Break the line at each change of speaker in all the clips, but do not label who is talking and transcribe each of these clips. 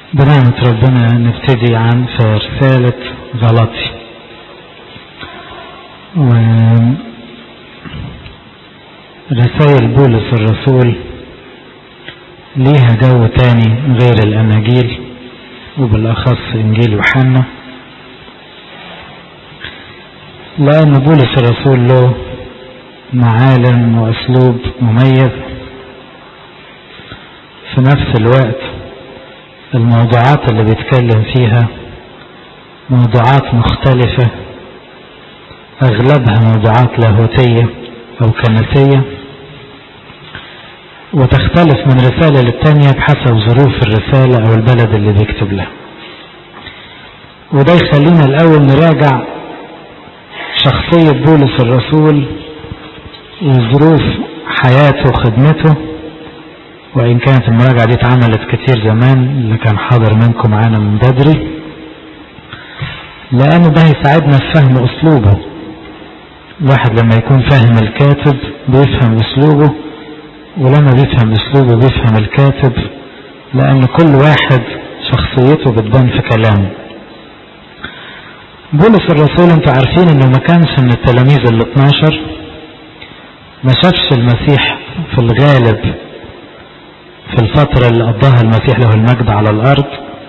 بنعمة ربنا نبتدي عن في رسالة غلاطي. ورسائل بولس الرسول ليها جو تاني غير الأناجيل، وبالأخص إنجيل يوحنا، لأن بولس الرسول له معالم وأسلوب مميز. في نفس الوقت الموضوعات اللي بيتكلم فيها موضوعات مختلفة، أغلبها موضوعات لاهوتية أو كنسية، وتختلف من رسالة للتانية بحسب ظروف الرسالة أو البلد اللي بيكتب لها. وده يخلينا الأول نراجع شخصية بولس الرسول وظروف حياته وخدمته، وإن كانت المراجعة دي اتعملت كتير زمان اللي كان حاضر منكم معانا من بدري، لأنه ده يساعدنا في فهم أسلوبه. الواحد لما يكون فاهم الكاتب بيفهم أسلوبه، ولما بيفهم أسلوبه بيفهم الكاتب، لأن كل واحد شخصيته بتبان في كلامه. بولس الرسول انتوا عارفين انه ما كانش من التلاميذ ال12، ما شافش المسيح في الغالب في الفترة اللي قضاها المسيح له المجد على الأرض،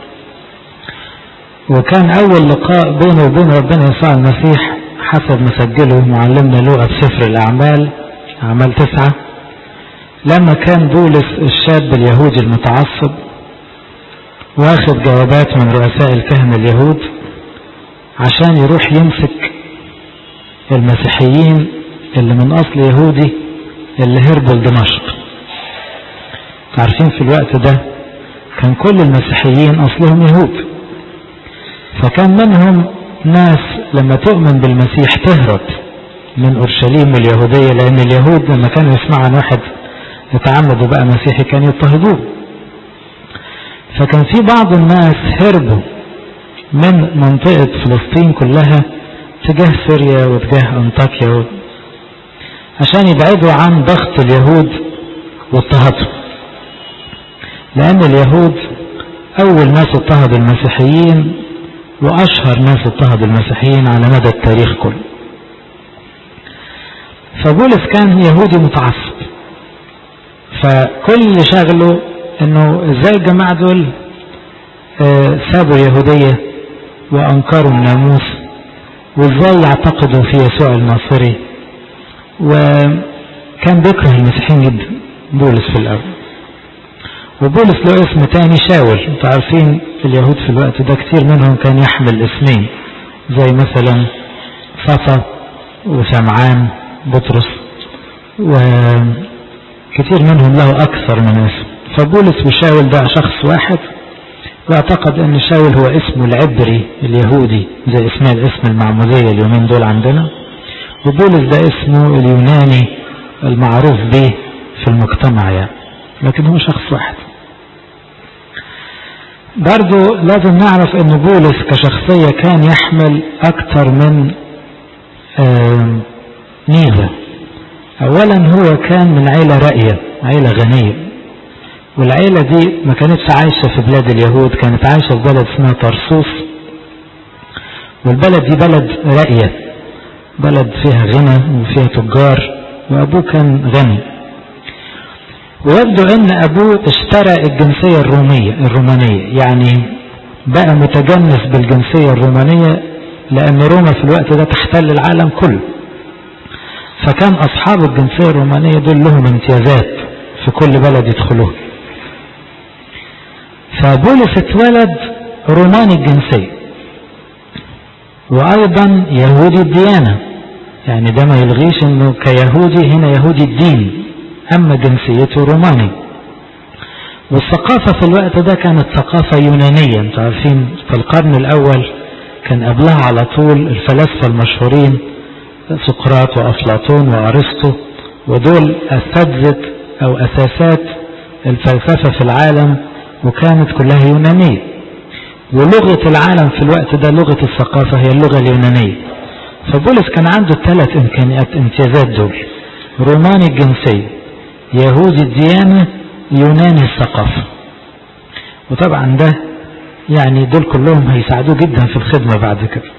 وكان أول لقاء بينه وبين ربنا يسوع المسيح حسب ما سجله معلمنا لوقا في سفر الأعمال، أعمال 9، لما كان بولس الشاب اليهودي المتعصب واخد جوابات من رؤساء الكهنة اليهود عشان يروح يمسك المسيحيين اللي من أصل يهودي اللي هربوا لدمشق. عارفين في الوقت ده كان كل المسيحيين أصلهم يهود، فكان منهم ناس لما تؤمن بالمسيح تهرب من أورشليم اليهودية، لأن اليهود لما كانوا يسمعوا عن واحد يتعمد وبقى مسيحي كانوا يضطهدوه. فكان في بعض الناس هربوا من منطقة فلسطين كلها تجاه سوريا وتجاه أنطاكيا عشان يبعدوا عن ضغط اليهود واضطهادهم، لأن اليهود أول ناس اضطهد المسيحيين وأشهر ناس اضطهد المسيحيين على مدى التاريخ كله. فبولس كان يهودي متعصب، فكل شغله انه ازاي الجماعة دول سابوا اليهودية وانكروا الناموس، وازاي يعتقدوا في يسوع الناصري، وكان بيكره المسيحيين جدا بولس في الاول. وبولس له اسم تاني شاول، انتوا عارفين اليهود في الوقت ده كتير منهم كان يحمل اسمين، زي مثلا صفا وسمعان بطرس، وكتير منهم له اكثر من اسم. فبولس وشاول ده شخص واحد، واعتقد ان شاول هو اسمه العبري اليهودي زي اسمه الاسم المعمودية اليومين دول عندنا، وبولس ده اسمه اليوناني المعروف به في المجتمع يعني، لكن هو شخص واحد. برضو لازم نعرف ان بولس كشخصية كان يحمل اكتر من ميزة. اولا هو كان من عيلة راقية، عيلة غنية، والعيلة دي ما كانتش عايشة في بلاد اليهود، كانت عايشة في بلد اسمها طرسوس، والبلد دي بلد راقية، بلد فيها غنى وفيها تجار، وابوه كان غني. ويبدو ان ابوه اشترى الجنسية الرومانية، يعني بقى متجنس بالجنسية الرومانية، لان روما في الوقت ده تحتل العالم كله، فكان اصحاب الجنسية الرومانية دول لهم امتيازات في كل بلد يدخلوه. فبولس اتولد روماني الجنسية وايضا يهودي الديانة، يعني ده ما يلغيش انه كيهودي هنا يهودي الدين، اما جنسيته روماني. والثقافة في الوقت ده كانت ثقافة يونانية. انتوا عارفين في القرن الاول كان قبلها على طول الفلاسفة المشهورين سقراط وافلاطون وارسطو، ودول اساتذة او اساسات الفلسفة في العالم، وكانت كلها يونانية. ولغة العالم في الوقت ده لغة الثقافة هي اللغة اليونانية. فبولس كان عنده 3 امتيازات دول: روماني الجنسية، يهودي الديانة، يوناني الثقافة. وطبعا ده يعني دول كلهم هيساعدوه جدا في الخدمة بعد كده.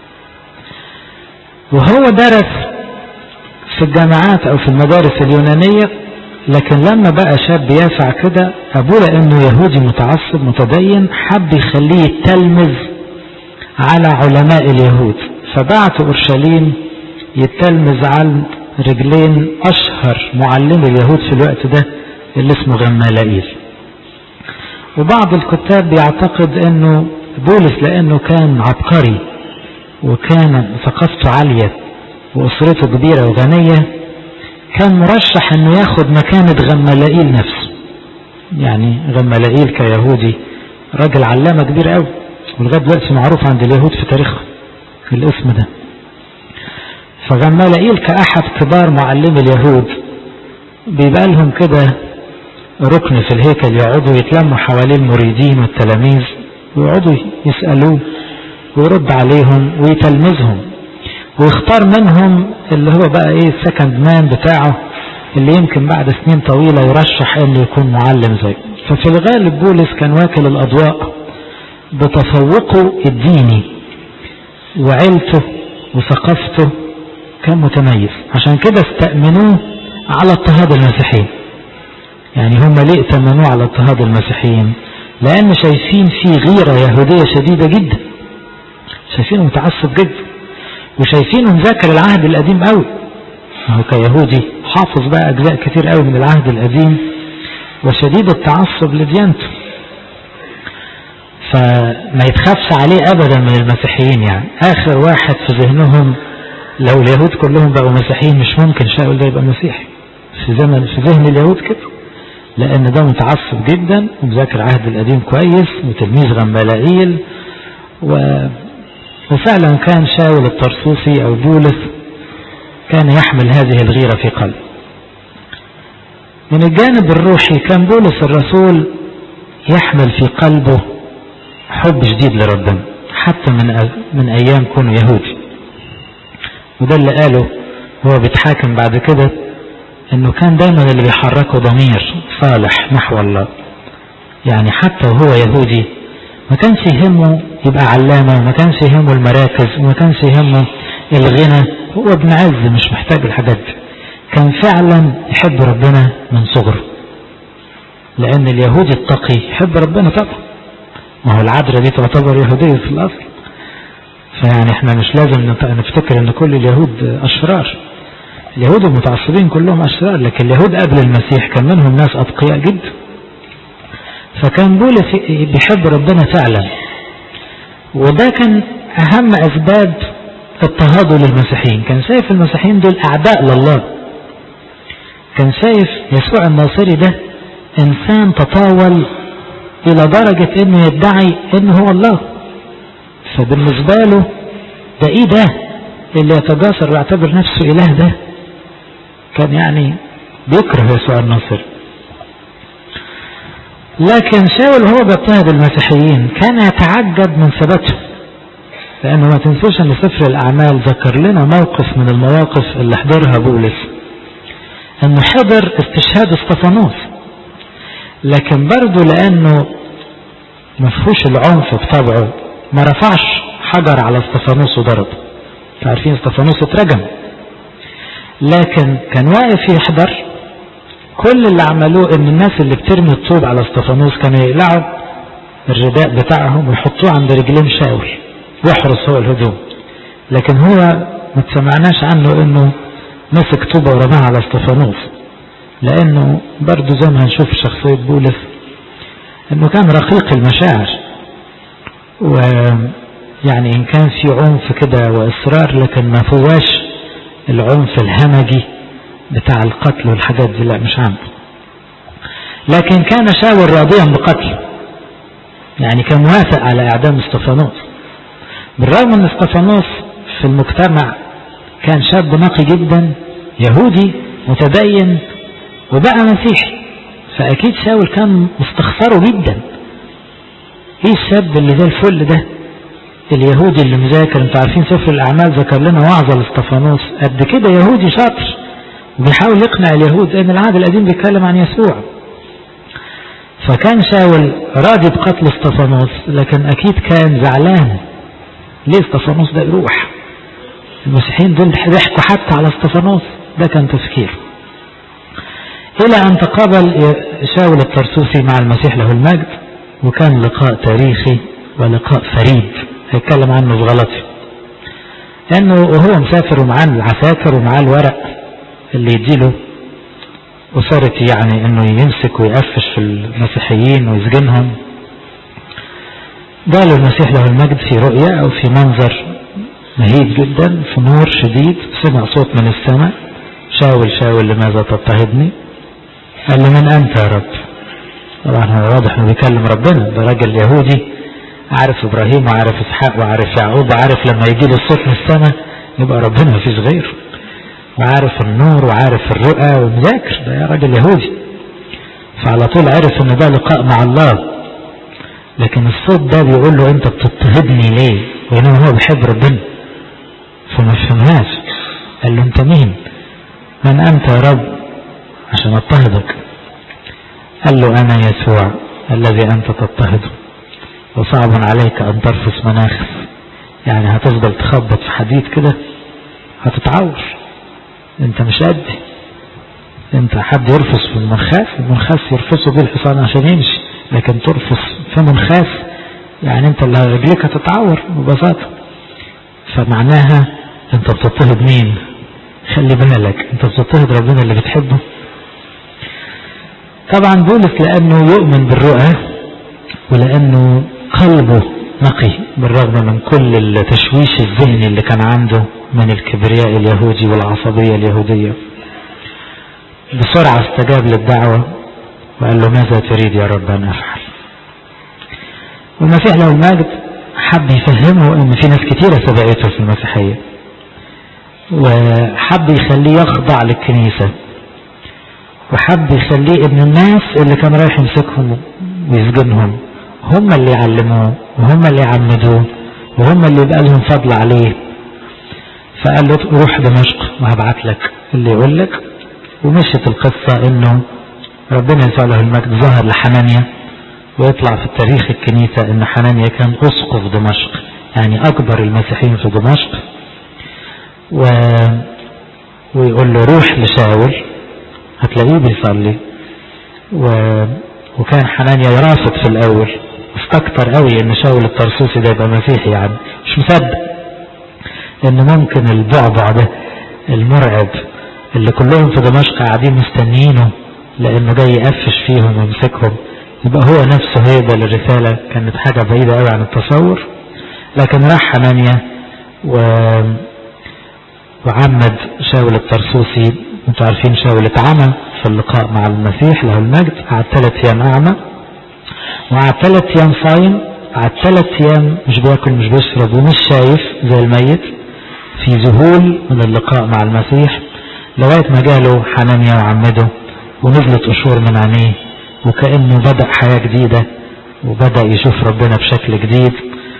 وهو درس في الجامعات او في المدارس اليونانية، لكن لما بقى شاب يافع كده ابوه لانه يهودي متعصب متدين حب يخليه يتلمذ على علماء اليهود، فبعت اورشليم يتلمذ على رجلين اشهر معلم اليهود في الوقت ده اللي اسمه غمالائيل. وبعض الكتاب بيعتقد انه بولس لانه كان عبقري وكان ثقافته عالية واسرته كبيرة وغنية كان مرشح انه ياخد مكانة غمالائيل نفسه. يعني غمالائيل كيهودي راجل علامة كبير قوي ولغاية دلوقتي معروف عند اليهود في تاريخهم الاسم ده. فغمالائيل كأحد كبار معلم اليهود بيبقى لهم كده ركن في الهيكل يقعدوا يتلموا حوالين المريدين والتلاميذ ويقعدوا يسألوه ويرد عليهم ويتلمذهم ويختار منهم اللي هو بقى ايه السكند مان بتاعه اللي يمكن بعد سنين طويلة يرشح انه يكون معلم زيه. ففي الغالب بولس كان واكل الاضواء بتفوقه الديني وعيلته وثقافته كان متميز، عشان كده استأمنوه على اضطهاد المسيحيين. يعني هم ليه ائتمنوه على اضطهاد المسيحيين؟ لان شايفين فيه غيرة يهودية شديدة جدا، شايفينه متعصب جدا وشايفينه مذاكر العهد القديم قوي. هو كيهودي حافظ بقى اجزاء كتير قوي من العهد القديم وشديد التعصب لديانته، فما يتخافش عليه ابدا من المسيحيين. يعني اخر واحد في ذهنهم لو اليهود كلهم بقوا مسيحيين مش ممكن شاول ده يبقى مسيحي في ذهن اليهود كده، لان ده متعصب جدا ومذاكر العهد القديم كويس وتلميذ غمالائيل. وفعلا كان شاول الطرسوسي او بولس كان يحمل هذه الغيرة في قلبه. من الجانب الروحي كان بولس الرسول يحمل في قلبه حب شديد لربنا حتى من ايام كونه يهودي، وده اللي قاله هو بيتحاكم بعد كده انه كان دايما اللي بيحركه ضمير صالح نحو الله. يعني حتى وهو يهودي ما كانش يهمه يبقى علامة وما كانش يهمه المراكز وما كانش يهمه الغنى، هو ابن عز مش محتاج الحاجات دي. كان فعلا يحب ربنا من صغره، لان اليهودي التقي يحب ربنا طبعا، ما هو العذراء دي تعتبر يهودية في الاصل. فيعني احنا مش لازم نفتكر ان كل اليهود اشرار، اليهود المتعصبين كلهم اشرار، لكن اليهود قبل المسيح كان منهم ناس اتقياء جدا. فكان بولس بيحب ربنا فعلا، وده كان اهم اسباب اضطهاده للمسيحيين. كان شايف المسيحيين دول اعداء لله، كان شايف يسوع الناصري ده انسان تطاول الى درجة انه يدعي انه هو الله. فبالنسبة له ده ايه ده اللي يتجاسر ويعتبر نفسه اله؟ ده كان يعني بيكره يسوع الناصري. لكن شاول هو بيضطهد المسيحيين كان يتعجب من ثباتهم، لانه ما تنسوش ان سفر الاعمال ذكر لنا موقف من المواقف اللي حضرها بولس، انه حضر استشهاد اسطفانوس، لكن برضه لانه مفهوش العنف بطبعه ما رفعش حجر على اسطفانوس وضرب. عارفين اسطفانوس اترجم، لكن كان واقف يحضر. كل اللي عملوه ان الناس اللي بترمي الطوب على اسطفانوس كانوا يقلعوا الرداء بتاعهم ويحطوه عند رجلين شاول ويحرس هو الهجوم، لكن هو ما تسمعناش عنه انه مسك طوبة ورماها على اسطفانوس، لانه برضو زي ما هنشوف شخصية بولس انه كان رقيق المشاعر، ويعني ان كان في عنف كده واصرار لكن ما فواش العنف الهمجي بتاع القتل والحاجات دي، لا مش عنده. لكن كان شاول راضيا بقتله، يعني كان موافق على اعدام اسطفانوس، بالرغم ان اسطفانوس في المجتمع كان شاب نقي جدا يهودي متدين وبقى مسيحي، فاكيد شاول كان مستخسره جدا. ايه الشاب اللي زي الفل ده اليهودي اللي مذاكر؟ انتوا عارفين سفر الاعمال ذكر لنا وعظة لاستفانوس قد كده، يهودي شاطر وبيحاول يقنع اليهود ان العهد القديم بيتكلم عن يسوع. فكان شاول راضي بقتل استفانوس، لكن أكيد كان زعلان، ليه استفانوس ده يروح؟ المسيحيين دول ضحكوا حتى على استفانوس، ده كان تفكير. إلى أن تقابل شاول الطرسوسي مع المسيح له المجد، وكان لقاء تاريخي ولقاء فريد هيتكلم عنه في غلطي، لأنه وهو مسافر ومعاه العساكر ومعاه الورق اللي يديله أسرتي، يعني أنه يمسك ويقفش في المسيحيين ويسجنهم، قالوا المسيح له المجد في رؤيا أو في منظر مهيب جدا في نور شديد، سمع صوت من السماء: شاول شاول لماذا تضطهدني؟ قال له: من أنت يا رب؟ طبعا هو واضح انه بيكلم ربنا، ده راجل يهودي عارف ابراهيم وعارف اسحاق وعارف يعقوب، وعارف لما يجي له الصوت من السماء يبقى ربنا مفيش غيره، وعارف النور وعارف الرؤى ومذاكر، ده يا راجل يهودي، فعلى طول عرف ان ده لقاء مع الله. لكن الصوت ده بيقول له: انت بتضطهدني ليه؟ وانما هو بيحب ربنا، فما فهمهاش. قال له: انت مين؟ من انت يا رب عشان اضطهدك؟ قال له: انا يسوع الذي انت تضطهده، وصعب عليك ان ترفس مناخس، يعني هتفضل تخبط في حديد كده هتتعور، انت مش قدي، انت حد يرفس في المنخاس؟ المنخاس يرفسه بيه الحصان عشان يمشي، لكن ترفس في منخاس يعني انت اللي رجليك هتتعور ببساطة. فمعناها انت بتضطهد مين؟ خلي بالك، انت بتضطهد ربنا اللي بتحبه. طبعا بولس لانه يؤمن بالرؤى ولانه قلبه نقي بالرغم من كل التشويش الذهني اللي كان عنده من الكبرياء اليهودي والعصبية اليهودية، بسرعة استجاب للدعوة وقال له: ماذا تريد يا رب أن أفعل؟ والمسيح له المجد حب يفهمه ان في ناس كتيرة سبقته في المسيحية، وحب يخليه يخضع للكنيسة، وحب يخليه ان الناس اللي كان رايح يمسكهم ويسجنهم هم اللي يعلموه وهم اللي يعمدوه وهم اللي يبقى لهم فضل عليه. فقال له: روح دمشق وهبعت لك اللي يقول لك. ومشت القصة انه ربنا يسوع له المجد ظهر لحنانيا، ويطلع في التاريخ الكنيسة ان حنانيا كان اسقف دمشق، يعني اكبر المسيحيين في دمشق، ويقول له: روح لشاول هتلاقيه بيصلي. وكان حنانيا يرافض في الاول، استكتر قوي ان شاول الطرسوسي ده يبقى مسيحي، يعني مش مصدق ان ممكن البعبع ده المرعب اللي كلهم في دمشق قاعدين مستنيينه لانه جاي يقفش فيهم ويمسكهم يبقى هو نفسه هيقبل الرسالة. كانت حاجة بعيدة قوي عن التصور. لكن راح حنانيا وعمد شاول الطرسوسي. انتوا عارفين شاول اتعمى في اللقاء مع المسيح له المجد، قعد 3 ايام اعمى، وقعد 3 ايام صايم، قعد 3 ايام مش بياكل مش بيشرب ومش شايف زي الميت، في ذهول من اللقاء مع المسيح، لغاية ما جاله حنانيا وعمده ونزلت قشور من عينيه، وكأنه بدأ حياة جديدة وبدأ يشوف ربنا بشكل جديد،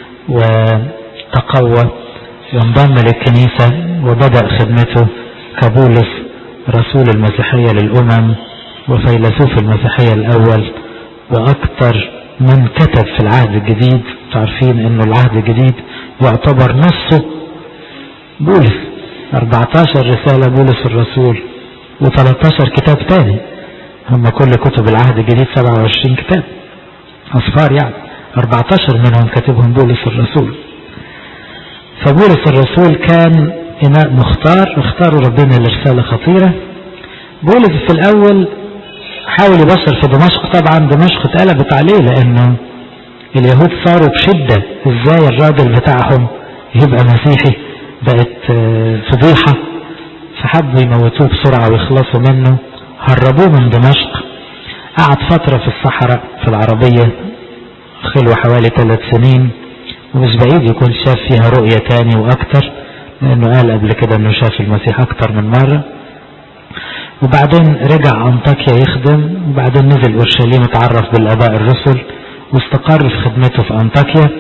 وتقوى وانضم للكنيسة وبدأ خدمته كبولس رسول المسيحية للأمم وفيلسوف المسيحية الأول، وأكثر من كتب في العهد الجديد. تعرفين أنه العهد الجديد يعتبر نصه بولس، 14 رسالة بولس الرسول و13 كتاب تاني، هم كل كتب العهد الجديد 27 كتاب أصفار، يعني 14 منهم كتبهم بولس الرسول. فبولس الرسول كان إناء مختار، اختاروا ربنا لرسالة خطيرة. بولس في الأول حاول يبشر في دمشق، طبعا دمشق اتقلبت عليه لأنه اليهود صاروا بشدة ازاي الراجل بتاعهم يبقى مسيحي، بقت فضيحة، فحبوا يموتوه بسرعة ويخلصوا منه، هربوه من دمشق. قعد فترة في الصحراء في العربية خلوة حوالي 3 سنين، ومش بعيد يكون شاف فيها رؤية تاني واكتر، لانه قال قبل كده انه شاف المسيح اكتر من مرة. وبعدين رجع انطاكيا يخدم، وبعدين نزل اورشليم اتعرف بالاباء الرسل واستقر في خدمته في انطاكيا.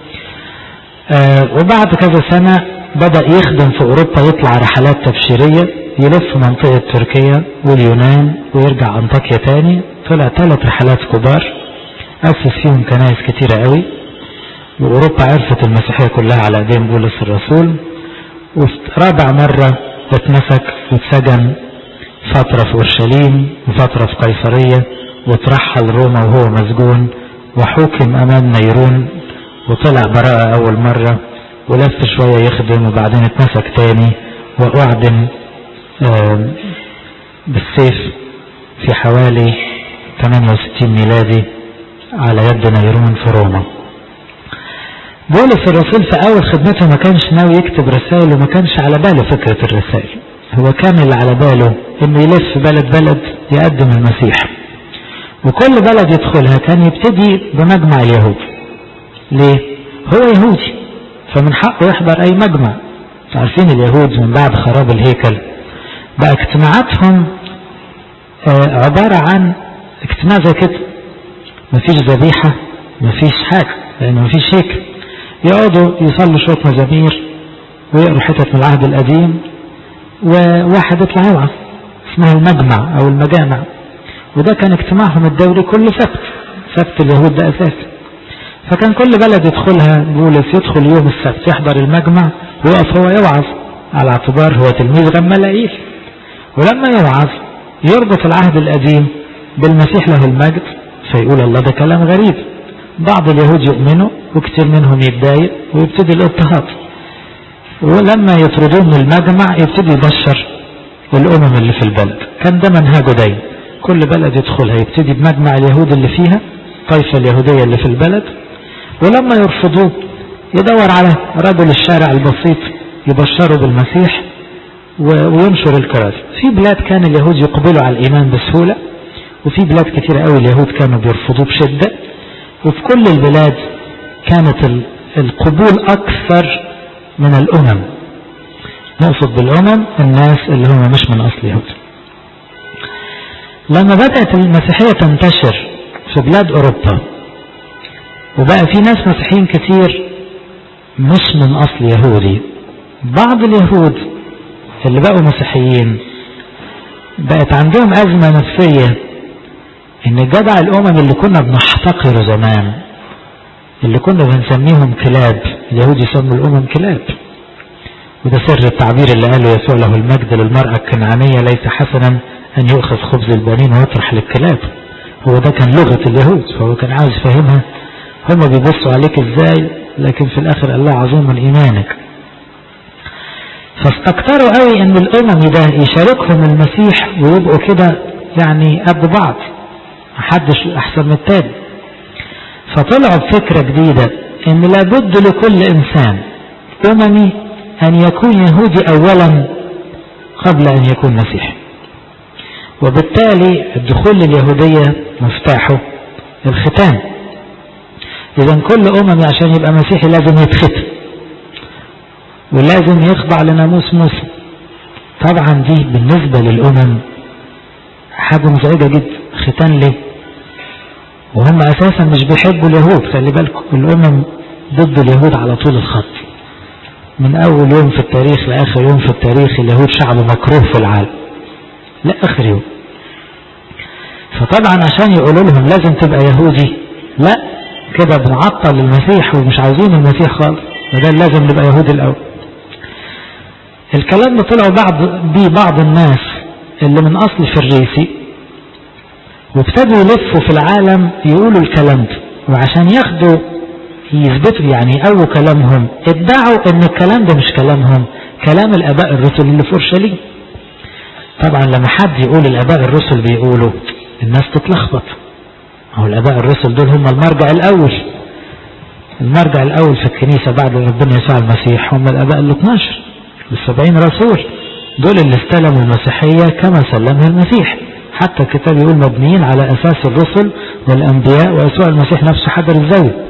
وبعد كذا سنة بدأ يخدم في اوروبا، يطلع رحلات تبشيرية، يلف منطقة تركيا واليونان ويرجع انطاكيا تاني. طلع 3 رحلات كبار أسس فيهم كنائس كتيرة قوي، وأوروبا عرفت المسيحية كلها على أيدين بولس الرسول. ورابع مرة اتمسك واتسجن فترة في أورشليم وفترة في قيصرية، وترحل روما وهو مسجون، وحكم أمام نيرون وطلع براءة أول مرة، ولف شوية يخدم وبعدين اتمسك تاني وأعدم بالسيف في حوالي 68 ميلادي على يد نيرون في روما. بولس الرسول في أول خدمته ما كانش ناوي يكتب رسائل، وما كانش على باله فكرة الرسائل. هو كان اللي على باله إنه يلف بلد يقدم المسيح، وكل بلد يدخلها كان يبتدي بمجمع اليهود. ليه؟ هو يهودي فمن حقه يحضر أي مجمع. عارفين اليهود من بعد خراب الهيكل بقى اجتماعاتهم عبارة عن اجتماع زي كده، مفيش ذبيحة مفيش حاجة لأنه مفيش هيكل، يقعدوا يصلوا شوية مزامير ويقروا حتت من العهد القديم، وواحد يطلع يوعظ اسمها المجمع أو المجامع. وده كان اجتماعهم الدوري كل سبت اليهود ده أساسي. فكان كل بلد يدخلها بولس يدخل يوم السبت يحضر المجمع ويقف هو يوعظ، على اعتبار هو تلميذ غمالائيل. ولما يوعظ يربط العهد القديم بالمسيح له المجد، فيقول الله ده كلام غريب. بعض اليهود يؤمنوا وكتير منهم يتضايق ويبتدي الاضطهاد، ولما يطردون من المجمع يبتدي يبشر الأمم اللي في البلد. كان ده منهجه دايما، كل بلد يدخلها يبتدي بمجمع اليهود اللي فيها الطائفة اليهودية اللي في البلد، ولما يرفضوه يدور على رجل الشارع البسيط يبشره بالمسيح وينشر الكرازة. في بلاد كان اليهود يقبلوا على الإيمان بسهولة، وفي بلاد كتيرة قوي اليهود كانوا بيرفضوه بشدة، وفي كل البلاد كانت القبول أكثر من الأمم. نقصد بالأمم الناس اللي هم مش من أصل يهود. لما بدأت المسيحية تنتشر في بلاد أوروبا وبقى في ناس مسيحيين كتير مش من أصل يهودي، بعض اليهود اللي بقوا مسيحيين بقت عندهم أزمة نفسية إن جدع الأمم اللي كنا بنحتقره زمان، اللي كنا بنسميهم كلاب، اليهود يسموا الأمم كلاب. وده سر التعبير اللي قاله يسوع له المجد للمرأة الكنعانية: ليس حسنا أن يؤخذ خبز البنين ويطرح للكلاب. هو ده كان لغة اليهود، فهو كان عاوز يفهمها هما بيبصوا عليك ازاي، لكن في الآخر الله عظيم من إيمانك. فاستكتروا قوي ان الأمم ده يشاركهم المسيح ويبقوا كده يعني قد بعض، محدش أحسن من التاني. فطلعوا بفكرة جديدة ان لابد لكل إنسان أممي أن يكون يهودي أولا قبل أن يكون مسيحي، وبالتالي الدخول لليهودية مفتاحه الختان. إذا كل أممي عشان يبقى مسيحي لازم يتختم ولازم يخضع لناموس موسى. طبعا دي بالنسبة للأمم حاجة مزعجة جدا. ختان ليه؟ وهم أساسا مش بيحبوا اليهود. خلي بالكم الأمم ضد اليهود على طول الخط، من أول يوم في التاريخ لآخر يوم في التاريخ اليهود شعب مكروه في العالم لآخر يوم. فطبعا عشان يقولوا لهم لازم تبقى يهودي، لا كده بنعطل المسيح ومش عاوزين المسيح خالص، وده لازم نبقى يهودي الأول. الكلام ده طلعوا بعض الناس اللي من أصل فريسي، وابتدوا يلفوا في العالم يقولوا الكلام ده، وعشان ياخدوا يثبتوا يعني أو كلامهم ادعوا ان الكلام ده مش كلامهم، كلام الآباء الرسل اللي في أورشليم. طبعا لما حد يقول الآباء الرسل بيقولوا الناس تتلخبط، هو الآباء الرسل دول هم المرجع الأول. المرجع الأول في الكنيسة بعد ربنا يسوع المسيح هم الآباء ال12 وال70 رسول، دول اللي استلموا المسيحية كما سلمها المسيح. حتى الكتاب يقول مبنيين على أساس الرسل والأنبياء ويسوع المسيح نفسه حجر الزاوية.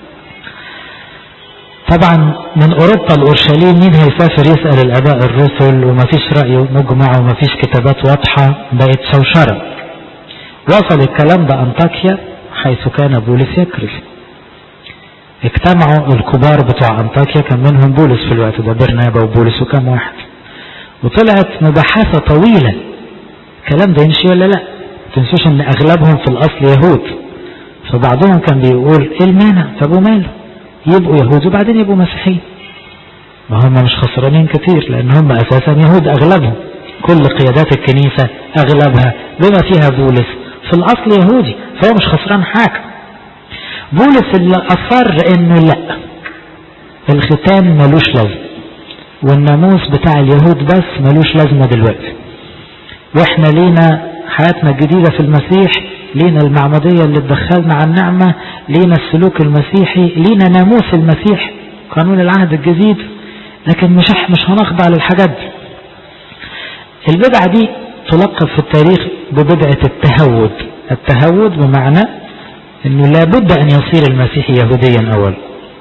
طبعا من أوروبا لأورشليم مين هيسافر يسأل الآباء الرسل، ومفيش رأي مجمع ومفيش كتابات واضحة، بقت شوشرة. وصل الكلام ده أنطاكيا حيث كان بولس يكرز. اجتمعوا الكبار بتوع أنطاكيا، كان منهم بولس في الوقت ده، برنابا وبولس وكم واحد، وطلعت مباحثة طويلة الكلام ده يمشي ولا لا. تنسوش ان اغلبهم في الاصل يهود، فبعضهم كان بيقول ايه المانع؟ طب وماله، يبقوا يهود وبعدين يبقوا مسيحيين، ما هم مش خسرانين كتير لان هم اساسا يهود اغلبهم، كل قيادات الكنيسة اغلبها بما فيها بولس في الاصل يهودي، فهو مش خسران حاجة. بولس اللي اصر انه لا، الختان ملوش لازمة، والناموس بتاع اليهود بس ملوش لازمة دلوقتي، واحنا لينا حياتنا الجديدة في المسيح، لينا المعمودية اللي تدخلنا على النعمة، لينا السلوك المسيحي، لينا ناموس المسيح قانون العهد الجديد، لكن مش هنخضع للحاجات دي. البدعة دي تلقب في التاريخ ببدعة التهود. التهود بمعنى انه لابد ان يصير المسيح يهوديا اول.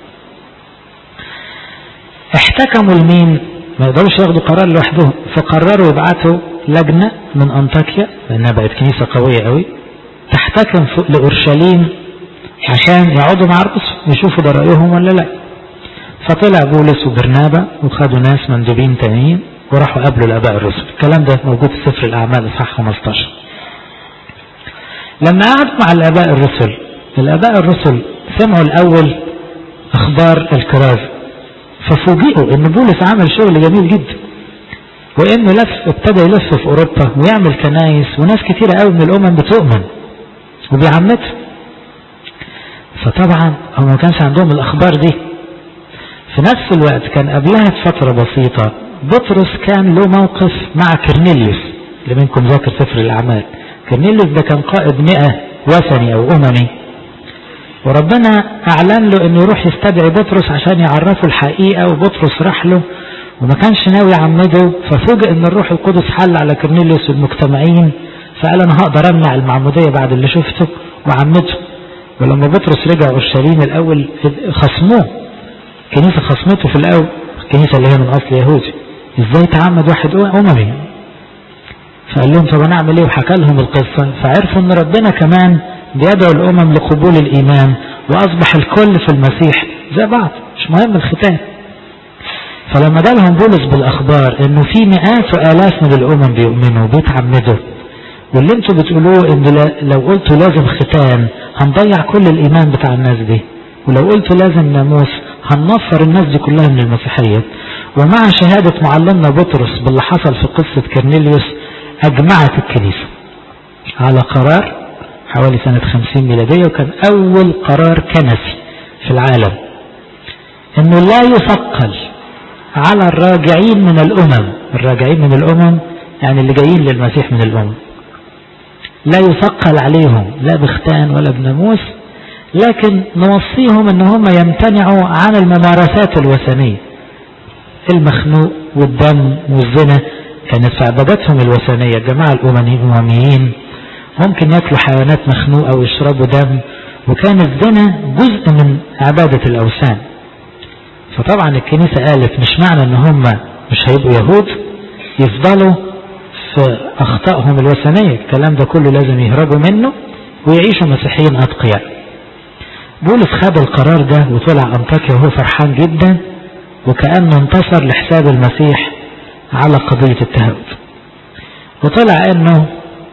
احتكموا لمين؟ ما يقدروش ياخدوا قرار لوحدهم، فقرروا يبعثوا لجنة من أنطاكيا لأنها بقت كنيسة قوية قوي تحتكم لأورشليم عشان يقعدوا مع الرسل يشوفوا ده رأيهم ولا لا. فطلع بولس وبرنابا وخدوا ناس مندوبين تانيين وراحوا قابلوا الآباء الرسل. الكلام ده موجود في سفر الأعمال إصحاح 15. لما قعدوا مع الآباء الرسل سمعوا الأول أخبار الكرازة، ففوجئوا ان بولس عمل شغل جميل جدا، وانه ابتدى يلف في اوروبا ويعمل كنايس، وناس كتيرة قوي من الامم بتؤمن وبيعمتها. فطبعا هم ما كانش عندهم الاخبار دي. في نفس الوقت كان قبلها بفترة بسيطة بطرس كان له موقف مع كرنيليوس، اللي منكم ذاكر سفر الاعمال. كرنيليوس ده كان قائد 100 وثني او اممي، وربنا اعلن له انه يروح يستدعي بطرس عشان يعرفه الحقيقة، وبطرس راح له وما كانش ناوي يعمده، ففوجئ ان الروح القدس حل على كرنيليوس المجتمعين، فقال انا هقدر امنع المعمودية بعد اللي شفته وعمته. ولما بطرس رجع اورشليم الاول خصموه، الكنيسة خصمته في الاول، الكنيسة اللي هي من اصل يهودي، ازاي تعمد واحد اممي؟ فقال لهم طب انا اعمل ايه؟ وحكى لهم القصة، فعرفوا ان ربنا كمان بيدعو الامم لقبول الايمان، واصبح الكل في المسيح زي بعض، مش مهم الختان. فلما جالهم بولس بالاخبار انه في مئات والاف من الامم بيؤمنوا بيتعمدوا، واللي انتوا بتقولوه ان لو قلتوا لازم ختان هنضيع كل الايمان بتاع الناس دي، ولو قلتوا لازم ناموس هننفر الناس دي كلها من المسيحية. ومع شهادة معلمنا بطرس باللي حصل في قصة كرنيليوس اجمعت الكنيسة على قرار حوالي سنة 50 ميلادية، وكان أول قرار كنسي في العالم إنه لا يثقل على الراجعين من الأمم. الراجعين من الأمم يعني اللي جايين للمسيح من الأمم، لا يثقل عليهم لا بختان ولا بناموس، لكن نوصيهم إن هم يمتنعوا عن الممارسات الوثنية، المخنوق والدم والزنا كانت في عباداتهم الوثنية. الجماعة الأمميين ممكن يأكلوا حيوانات مخنوقة ويشربوا دم، وكان الزنا جزء من عبادة الأوثان. فطبعا الكنيسة قالت مش معنى ان هم مش هيبقوا يهود يفضلوا في أخطائهم الوثنية، الكلام ده كله لازم يهربوا منه ويعيشوا مسيحيين أتقياء. بولس خد القرار ده وطلع أنطاكيا وهو فرحان جدا، وكأنه انتصر لحساب المسيح على قضية التهود. وطلع انه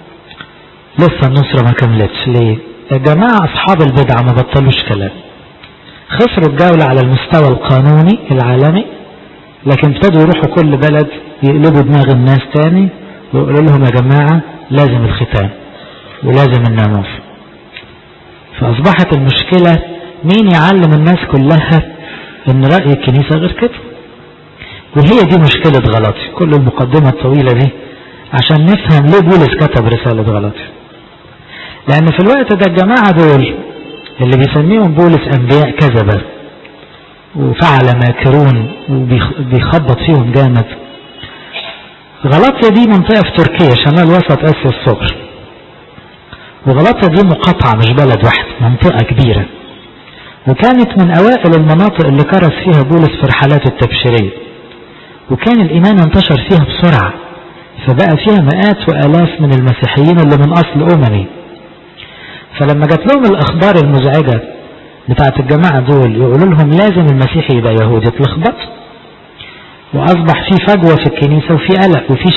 لسه النصرة ما كملتش. ليه؟ يا جماعة أصحاب البدعة ما بطلوش كلام، خسروا الجولة على المستوى القانوني العالمي، لكن ابتدوا يروحوا كل بلد يقلبوا دماغ الناس تاني ويقولوا لهم يا جماعة لازم الختان ولازم الناموس. فأصبحت المشكلة مين يعلم الناس كلها ان رأي الكنيسة غير كده. وهي دي مشكلة غلطي، كل المقدمة الطويلة دي عشان نفهم ليه بولس كتب رسالة غلطي. لأن في الوقت ده الجماعة دول اللي بيسميهم بولس أنبياء كذبة وفعل ماكرون وبيخبط فيهم جامد. غلطية دي منطقة في تركيا شمال وسط آسيا الصغرى، وغلطية دي مقاطعة مش بلد واحد، منطقة كبيرة، وكانت من أوائل المناطق اللي كرس فيها بولس في رحلاته التبشيرية، وكان الإيمان انتشر فيها بسرعة، فبقى فيها مئات وآلاف من المسيحيين اللي من أصل أممي. فلما جات لهم الأخبار المزعجة بتاعت الجماعة دول يقولوا لهم لازم المسيحي يبقى يهودي، اتلخبط، وأصبح في فجوة في الكنيسة وفي قلق وفي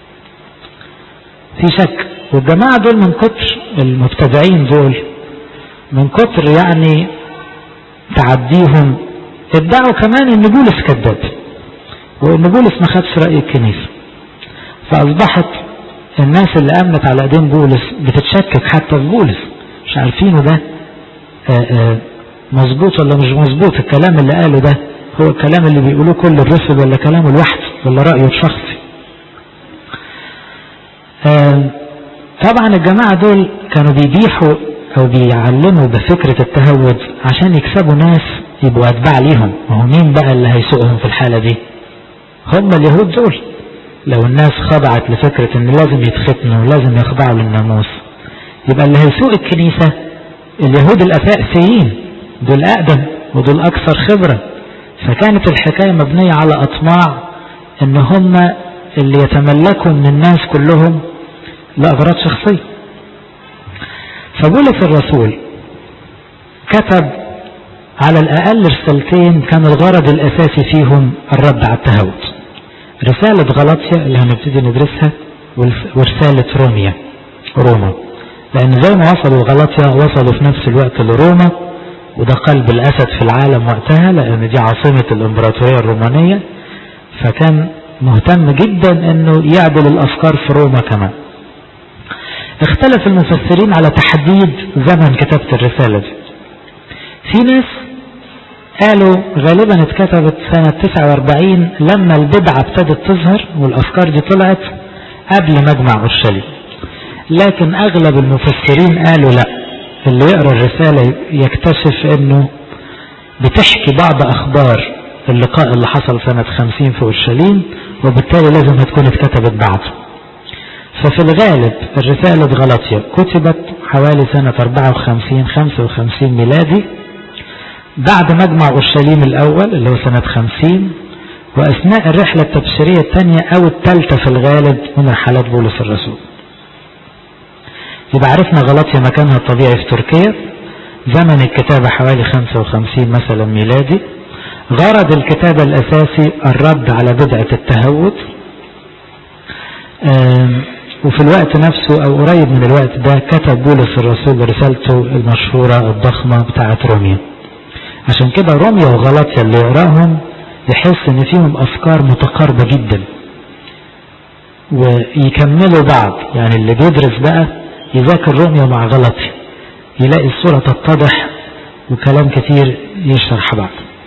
شك. والجماعة دول من كتر المبتدعين دول من كتر يعني تعديهم ادعوا كمان ان بولس كذاب، وان بولس ما خدش رأي الكنيسة. فاصبحت الناس اللي امنت على ايدين بولس بتتشكك حتى في بولس، مش عارفينه ده مظبوط ولا مش مظبوط، الكلام اللي قاله ده هو الكلام اللي بيقولوه كل الرسل ولا كلامه لوحده ولا رأيه الشخصي. طبعا الجماعة دول كانوا بيبيحوا او بيعلموا بفكرة التهود عشان يكسبوا ناس يبقوا اتباع ليهم. وهو مين بقى اللي هيسوقهم في الحالة دي؟ هم اليهود دول. لو الناس خضعت لفكرة ان لازم يتختنوا ولازم يخضعوا للناموس، يبقى اللي هيسوق الكنيسة اليهود الأساسيين، دول أقدم ودول أكثر خبرة. فكانت الحكاية مبنية على أطماع ان هم اللي يتملكوا من الناس كلهم لأغراض شخصية. فبولس الرسول كتب على الأقل رسالتين كان الغرض الأساسي فيهم الرد على التهود: رسالة غلاطيا اللي هنبتدي ندرسها، ورسالة روما. لأن زي ما وصلوا غلاطيا وصلوا في نفس الوقت لروما، وده قلب الأسد في العالم وقتها لأن دي عاصمة الإمبراطورية الرومانية، فكان مهتم جدا أنه يعدل الأفكار في روما كمان. اختلف المفسرين على تحديد زمن كتابة الرسالة دي. في ناس قالوا غالبا اتكتبت سنة 49 لما البدعة ابتدت تظهر والأفكار دي طلعت قبل مجمع أورشليم. لكن أغلب المفسرين قالوا لا، اللي يقرأ الرسالة يكتشف أنه بتحكي بعض أخبار اللقاء اللي حصل سنة 50 في أورشليم، وبالتالي لازم تكون اتكتبت بعده. ففي الغالب الرسالة غلاطيا كتبت حوالي سنة 54-55 ميلادي، بعد مجمع أورشليم الأول اللي هو سنة 50، وأثناء الرحلة التبشيرية الثانية أو الثالثة في الغالب من رحلات بولس الرسول. يبقى عرفنا غلاطيا مكانها الطبيعي في تركيا، زمن الكتابة حوالي 55 مثلا ميلادي. غرض الكتابة الأساسي الرد على بدعة التهود، وفي الوقت نفسه أو قريب من الوقت ده كتب بولس الرسول رسالته المشهورة الضخمة بتاعة روميا. عشان كده روميا وغلاطيا اللي يقراهم يحس ان فيهم أفكار متقاربة جدا ويكملوا بعض. يعني اللي بيدرس بقى يذاكر روميا مع غلاطيا يلاقي الصورة تتضح وكلام كتير يشرح بعض.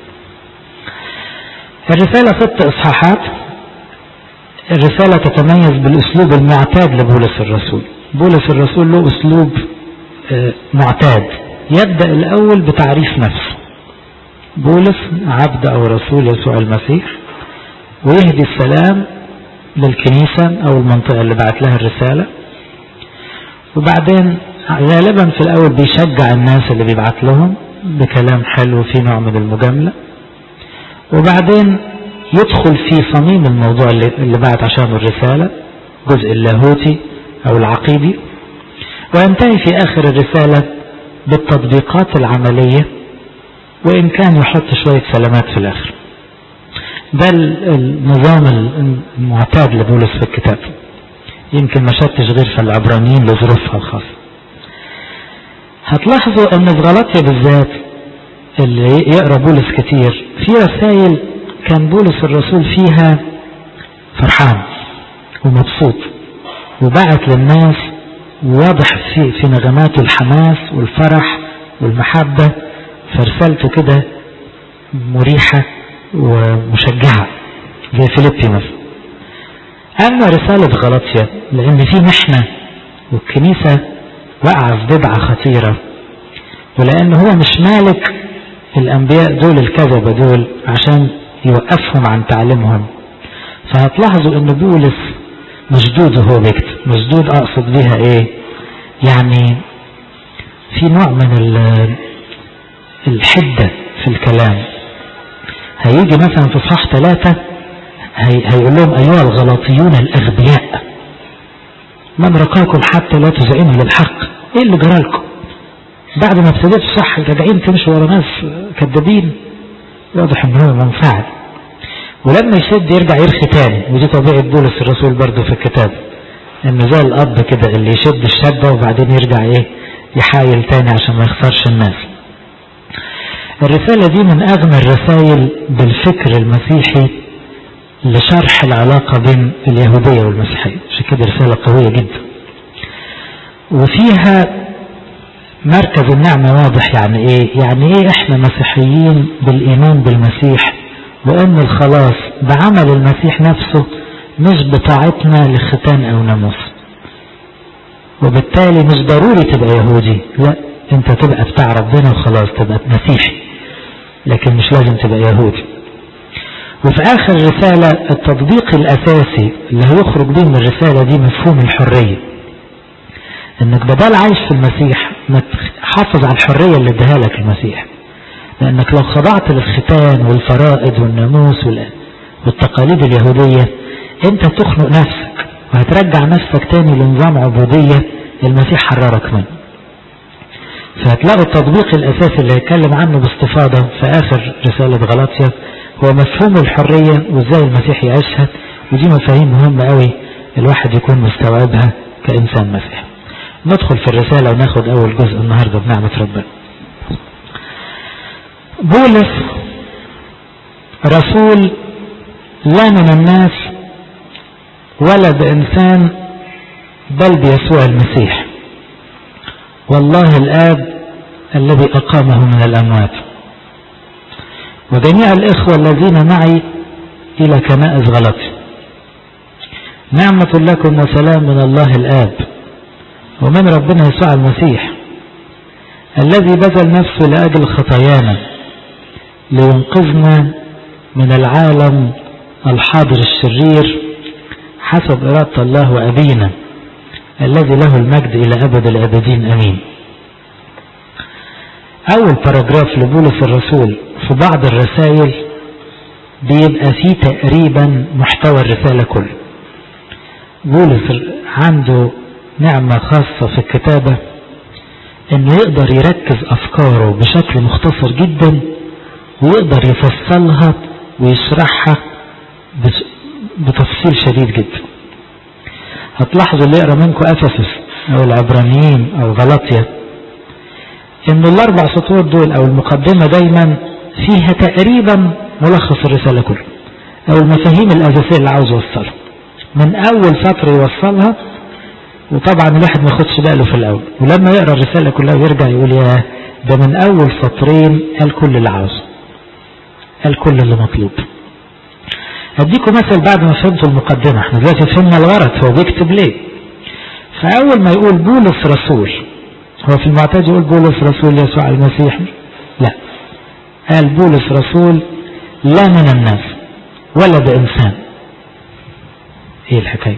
الرسالة 6 إصحاحات. الرسالة تتميز بالأسلوب المعتاد لبولس الرسول. بولس الرسول له أسلوب معتاد، يبدأ الأول بتعريف نفسه: بولس عبد أو رسول يسوع المسيح، ويهدي السلام للكنيسة أو المنطقة اللي بعت لها الرسالة. وبعدين غالبا في الأول بيشجع الناس اللي بيبعت لهم بكلام حلو فيه نوع من المجاملة، وبعدين يدخل في صميم الموضوع اللي بعت عشانه الرسالة، جزء اللاهوتي أو العقيدي، وينتهي في آخر الرسالة بالتطبيقات العملية، وإن كان يحط شوية سلامات في الآخر. ده النظام المعتاد لبولس في الكتاب، يمكن ما شدش غير في العبرانيين لظروفها الخاصة. هتلاحظوا ان في غلاطيا بالذات اللي يقرأ بولس كتير في رسائل كان بولس الرسول فيها فرحان ومبسوط وبعت للناس، وواضح في نغماته الحماس والفرح والمحبة، فرسالته كده مريحة ومشجعة زي فيليبي مثلا. أما رسالة غلاطيا لأن في محنة والكنيسة وقع في بدعة خطيرة، ولأن هو مش مالك الأنبياء دول الكذبة دول عشان يوقفهم عن تعليمهم، فهتلاحظوا أن بولس مشدود وهو بيكتب. مشدود أقصد بيها إيه؟ يعني في نوع من الحدة في الكلام. هيجي مثلا في صح 3 هيقول لهم: أيها الغلاطيون الأغبياء، من رقاكم حتى لا تزعنوا للحق؟ إيه اللي جرالكم؟ بعد ما ابتديت صح راجعين تمشوا ورا ناس كذابين. واضح ان هو منفعل، ولما يشد يرجع يرخي تاني. ودي طبيعة بولس الرسول برضه في الكتاب، انه زي الاب كده اللي يشد الشدة وبعدين يرجع ايه يحايل تاني عشان ما يخسرش الناس. الرسالة دي من أغنى الرسائل بالفكر المسيحي لشرح العلاقة بين اليهودية والمسيحية، عشان كده رسالة قوية جدا، وفيها مركز النعمة واضح. يعني ايه احنا مسيحيين بالإيمان بالمسيح، وأن الخلاص بعمل المسيح نفسه مش بطاعتنا لختان أو ناموس، وبالتالي مش ضروري تبقى يهودي، لا انت تبقى بتاع ربنا وخلاص تبقى مسيحي، لكن مش لازم تبقى يهودي. وفي آخر رسالة التطبيق الأساسي اللي هيخرج بيه من الرسالة دي مفهوم الحرية، انك بدل عايش في المسيح ما تحافظ على الحرية اللي اداها لك المسيح، لانك لو خضعت للختان والفرائض والناموس والتقاليد اليهودية انت تخنق نفسك وهترجع نفسك تاني لنظام عبودية المسيح حررك منه. فهتلاقوا التطبيق الاساسي اللي هيتكلم عنه باستفاضة في اخر رسالة غلاطيا هو مفهوم الحرية وازاي المسيح يعيشها، ودي مفاهيم مهمة قوي الواحد يكون مستوعبها كإنسان مسيحي. ندخل في الرسالة وناخد أول جزء النهاردة بنعمة ربنا. بولس رسول لا من الناس ولا بإنسان بل بيسوع المسيح والله الآب الذي أقامه من الأموات، وجميع الإخوة الذين معي إلى كنائس غلاطيا، نعمة لكم وسلام من الله الآب ومن ربنا يسوع المسيح الذي بذل نفسه لأجل خطايانا لينقذنا من العالم الحاضر الشرير حسب إرادة الله وأبينا الذي له المجد إلى أبد الأبدين أمين. أول باراجراف لبولس الرسول في بعض الرسائل بيبقى فيه تقريبا محتوى الرسالة كله. بولس عنده نعمة خاصة في الكتابة انه يقدر يركز افكاره بشكل مختصر جدا ويقدر يفصلها ويشرحها بتفصيل شديد جدا. هتلاحظوا اللي يقرأ منكم افسس او العبرانيين او غلاطيا ان الاربع سطور دول او المقدمة دايما فيها تقريبا ملخص الرسالة كله او المفاهيم الاساسية اللي عاوز يوصلها من اول سطر يوصلها. وطبعا الواحد ما ياخدش باله في الاول، ولما يقرأ الرسالة كلها ويرجع يقول يا ده من اول سطرين قال كل اللي عاوزه، قال كل اللي مطلوب. هديكم مثل بعد ما فهمتوا المقدمة. احنا دلوقتي فهمنا الغرض هو بيكتب ليه. فاول ما يقول بولس رسول، هو في المعتاد يقول بولس رسول يسوع المسيح؟ لا، قال بولس رسول لا من الناس ولا بإنسان. ايه الحكاية؟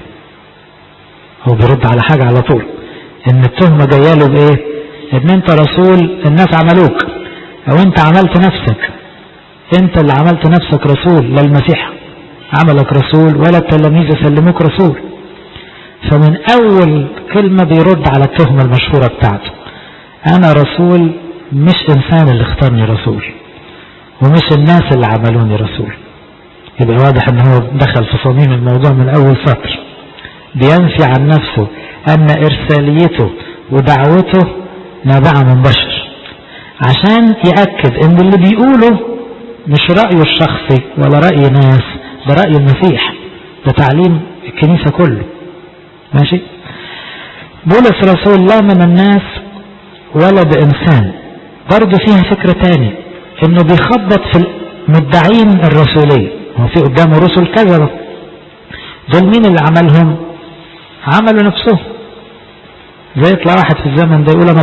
هو بيرد على حاجة على طول، ان التهمة جايه له بايه؟ ان انت رسول الناس عملوك، او انت عملت نفسك، انت اللي عملت نفسك رسول، لا المسيح عملك رسول ولا التلاميذ سلموك رسول. فمن اول كلمة بيرد على التهمة المشهورة بتاعته، انا رسول مش انسان اللي اختارني رسول ومش الناس اللي عملوني رسول. يبقى واضح ان هو دخل في صميم الموضوع من اول سطر، بينفي عن نفسه ان ارساليته ودعوته نابعة من بشر، عشان يأكد ان اللي بيقوله مش رأيه الشخصي ولا رأي ناس، ده رأي المسيح، ده تعليم الكنيسة كله. ماشي؟ بولس رسول لا من الناس ولا بإنسان. برضه فيها فكرة تاني، انه بيخبط في المدعين الرسولية. هو في قدامه رسل كذبة، دول مين اللي عملهم؟ عملوا نفسهم. زي يطلع واحد في الزمن ده يقول انا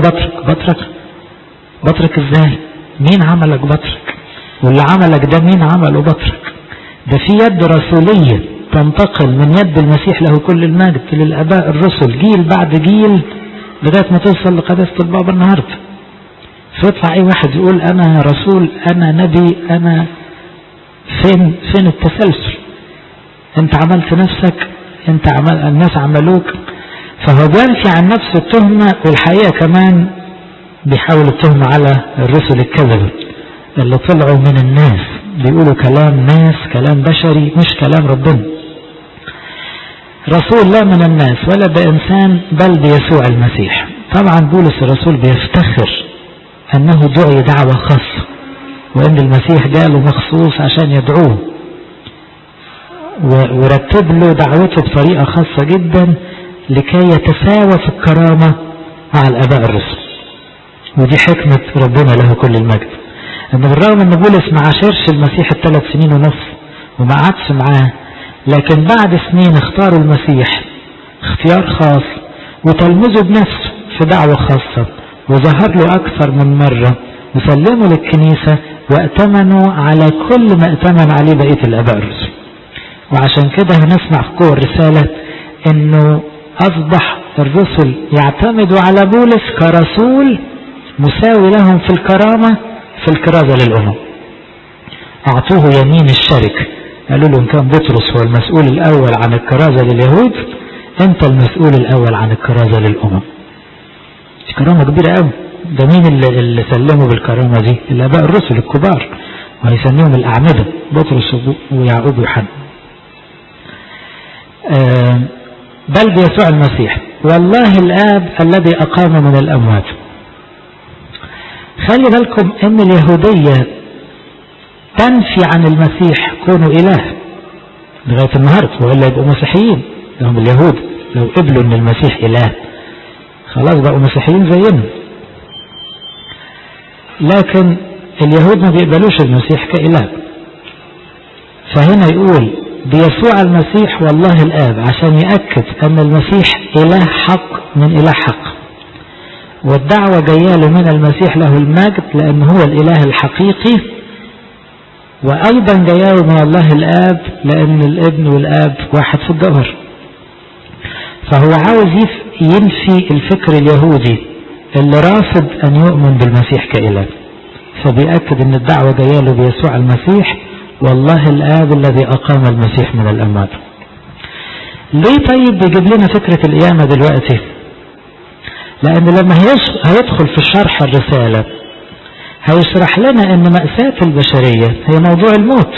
بطرك ازاي؟ مين عملك بطرك؟ واللي عملك ده مين عمله بطرك؟ ده في يد رسولية تنتقل من يد المسيح له كل المجد للآباء الرسل جيل بعد جيل لغاية ما توصل لقداسة البابا النهاردة. فيطلع اي واحد يقول انا رسول، انا نبي، انا فين التسلسل؟ انت عملت نفسك، الناس عملوك. فهو بينفي عن نفسه التهمة، والحقيقة كمان بيحاول التهمة على الرسل الكذبة اللي طلعوا من الناس بيقولوا كلام ناس، كلام بشري مش كلام ربنا. رسول لا من الناس ولا بإنسان بل بيسوع المسيح. طبعا بولس الرسول بيفتخر أنه دعي دعوة خاصة، وأن المسيح جاله مخصوص عشان يدعوه، ورتب له دعوته بطريقة خاصة جدا لكي يتساوى في الكرامة مع الآباء الرسل. ودي حكمة ربنا له كل المجد، أن بالرغم أن بولس ما عاشرش المسيح 3 سنين ونص وما قعدش معاه، لكن بعد سنين اختاروا المسيح اختيار خاص وتلمذوا بنفسه في دعوة خاصة، وظهر له أكثر من مرة، وسلموا للكنيسة واتمنوا على كل ما اتمن عليه بقية الآباء الرسل. وعشان كده هنسمع في قوة الرسالة انه اصبح الرسل يعتمدوا على بولس كرسول مساوي لهم في الكرامة في الكرازة للأمم. اعطوه يمين الشركة، قالوا له ان كان بطرس هو المسؤول الاول عن الكرازة لليهود، انت المسؤول الاول عن الكرازة للأمم. دي كرامة كبيرة قوي. ده مين اللي سلموا بالكرامة دي؟ الآباء الرسل الكبار، وهيسميهم الأعمدة، بطرس ويعقوب ويوحنا. بل بيسوع المسيح والله الآب الذي أقام من الأموات. خلي بالكم ان اليهودية تنفي عن المسيح كونه إله لغاية النهاردة، وإلا يبقوا مسيحيين. لهم اليهود لو قبلوا ان المسيح إله خلاص بقوا مسيحيين زينا، لكن اليهود ما بيقبلوش المسيح كإله. فهنا يقول بيسوع المسيح والله الآب عشان يأكد أن المسيح إله حق من إله حق، والدعوة جاية له من المسيح له المجد لأن هو الإله الحقيقي، وأيضا جاية له من الله الآب لأن الابن والآب واحد في الجوهر. فهو عاوز ينفي الفكر اليهودي اللي رافض أن يؤمن بالمسيح كإله، فبيأكد أن الدعوة جاية له بيسوع المسيح والله الآب الذي أقام المسيح من الأموات. ليه طيب بيجيب لنا فكرة القيامة دلوقتي؟ لأن لما هيدخل في شرح الرسالة هيشرح لنا أن مأساة البشرية هي موضوع الموت.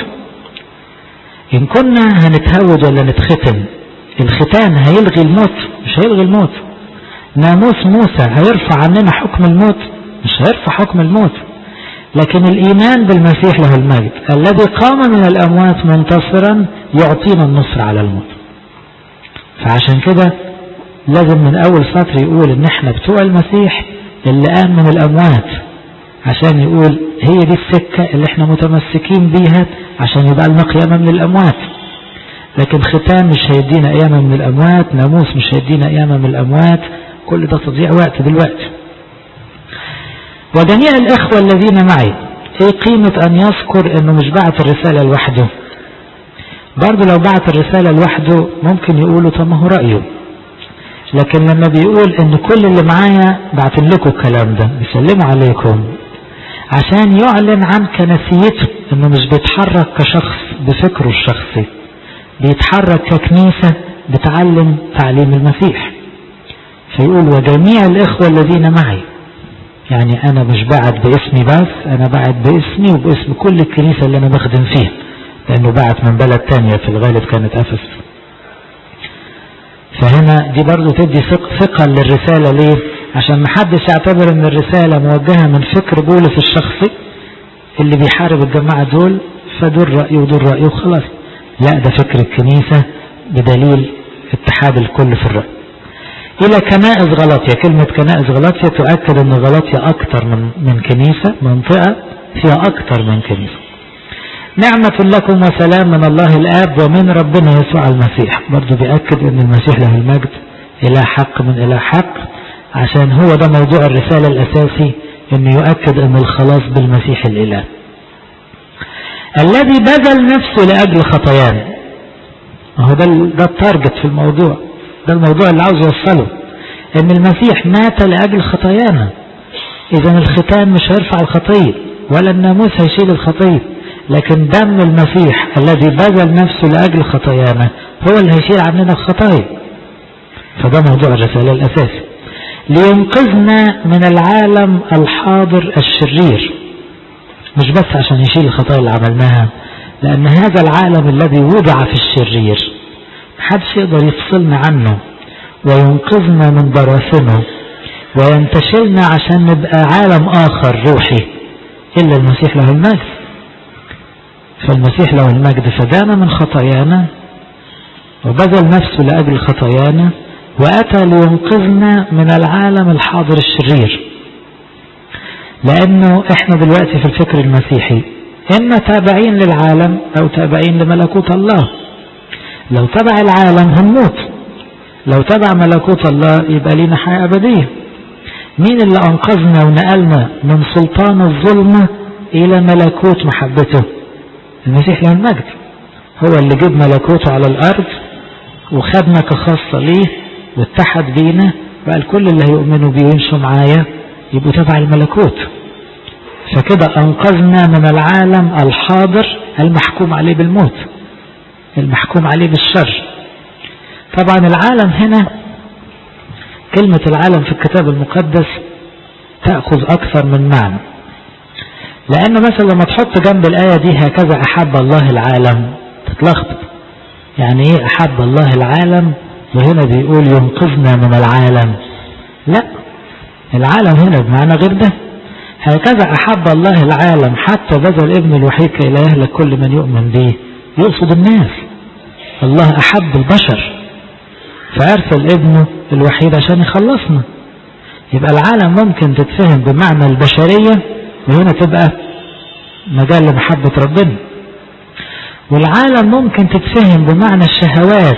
إن كنا هنتهود ولا نتختن، الختان هيلغي الموت؟ مش هيلغي الموت. ناموس موسى هيرفع عننا حكم الموت؟ مش هيرفع حكم الموت. لكن الإيمان بالمسيح له المجد الذي قام من الأموات منتصرا يعطينا النصر على الموت. فعشان كده لازم من أول سطر يقول إن احنا بتوع المسيح اللي قام من الأموات، عشان يقول هي دي السكة اللي احنا متمسكين بيها عشان يبقى لنا قيامة من الأموات. لكن ختان مش هيدينا قيامة من الأموات، ناموس مش هيدينا قيامة من الأموات، كل ده تضيع وقت دلوقتي. وجميع الإخوة الذين معي، ايه قيمة أن يذكر إنه مش بعت الرسالة لوحده؟ برضه لو بعت الرسالة لوحده ممكن يقولوا طب ما هو رأيه، لكن لما بيقول إن كل اللي معايا بعتن لكم الكلام ده بيسلموا عليكم، عشان يعلن عن كنسيته إنه مش بيتحرك كشخص بفكره الشخصي، بيتحرك ككنيسة بتعلم تعليم المسيح. فيقول وجميع الإخوة الذين معي، يعني أنا مش بعت باسمي بس، أنا بعت باسمي وباسم كل الكنيسة اللي أنا بخدم فيها، لأنه بعت من بلد تانية في الغالب كانت أفسس. فهنا دي برضو تدي ثقة للرسالة. ليه؟ عشان محدش يعتبر ان الرسالة موجهة من فكر بولس الشخصي اللي بيحارب الجماعة دول، فدول رأيه ودول رأيه وخلاص. لا، ده فكر الكنيسة بدليل اتحاد الكل في الرأي. إلى كنائس غلاطيا، كلمة كنائس غلاطيا تؤكد أن غلاطيا أكتر من كنيسة، منطقة فيها أكتر من كنيسة. نعمة لكم وسلام من الله الآب ومن ربنا يسوع المسيح. برضو بيأكد أن المسيح له المجد إله حق من إله حق، عشان هو ده موضوع الرسالة الأساسي، أنه يؤكد أن الخلاص بالمسيح الإله الذي بذل نفسه لأجل خطايانا. هو ده التارجت في الموضوع، ده الموضوع اللي عاوز يوصله، ان المسيح مات لأجل خطايانا. اذا الختان مش هيرفع الخطية ولا الناموس هيشيل الخطية، لكن دم المسيح الذي بذل نفسه لأجل خطايانا هو اللي هيشيل عننا الخطايا. فده موضوع الرسالة الأساسي، لينقذنا من العالم الحاضر الشرير. مش بس عشان يشيل الخطايا اللي عملناها، لأن هذا العالم الذي وضع في الشرير محدش يقدر يفصلنا عنه، وينقذنا من براثنه وينتشلنا عشان نبقى عالم آخر روحي، إلا المسيح له المجد. فالمسيح له المجد فدانا من خطايانا وبذل نفسه لأجل خطايانا، وأتى لينقذنا من العالم الحاضر الشرير. لأنه إحنا دلوقتي في الفكر المسيحي إما تابعين للعالم أو تابعين لملكوت الله. لو تبع العالم هنموت، لو تبع ملكوت الله يبقى لنا حياة أبدية. مين اللي أنقذنا ونقلنا من سلطان الظلمة إلى ملكوت محبته؟ المسيح له المجد. هو اللي جاب ملكوته على الأرض وخدنا كخاصة ليه واتحد بينا، وقال كل اللي هيؤمنوا بيه ويمشوا معايا يبقوا تبع الملكوت. فكده أنقذنا من العالم الحاضر المحكوم عليه بالموت، المحكوم عليه بالشر. طبعا العالم هنا، كلمة العالم في الكتاب المقدس تأخذ أكثر من معنى، لأن مثلا لما تحط جنب الآية دي هكذا أحب الله العالم تتلخبط. يعني إيه أحب الله العالم وهنا بيقول ينقذنا من العالم؟ لا، العالم هنا بمعنى غير ده. هكذا أحب الله العالم حتى بذل ابن الوحيد كي لا يهلك كل من يؤمن به، يقصد الناس. الله أحب البشر فأرسل ابنه الوحيد عشان يخلصنا. يبقى العالم ممكن تتفهم بمعنى البشرية وهنا تبقى مجال لمحبة ربنا، والعالم ممكن تتفهم بمعنى الشهوات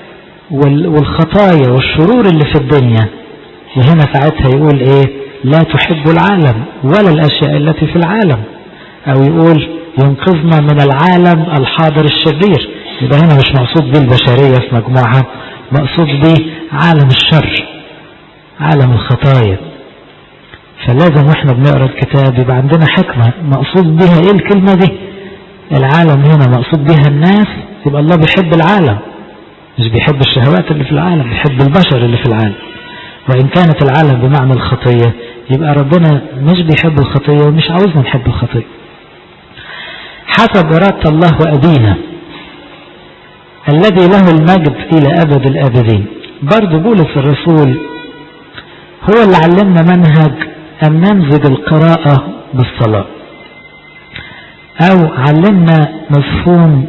والخطايا والشرور اللي في الدنيا، وهنا ساعتها يقول ايه؟ لا تحب العالم ولا الأشياء التي في العالم، أو يقول ينقذنا من العالم الحاضر الشرير. يبقى هنا مش مقصود به البشرية في مجموعة، مقصود به عالم الشر، عالم الخطايا. فلازم واحنا بنقرأ الكتاب يبقى عندنا حكمة مقصود بها ايه الكلمة دي. العالم هنا مقصود بها الناس، يبقى الله بيحب العالم، مش بيحب الشهوات اللي في العالم، بيحب البشر اللي في العالم. وإن كانت العالم بمعنى الخطية يبقى ربنا مش بيحب الخطية ومش عاوزنا نحب الخطية. حسب إرادة الله وأبينا الذي له المجد إلى أبد الآبدين. برضو بولس الرسول هو اللي علمنا منهج أن نمزج القراءة بالصلاة، أو علمنا مفهوم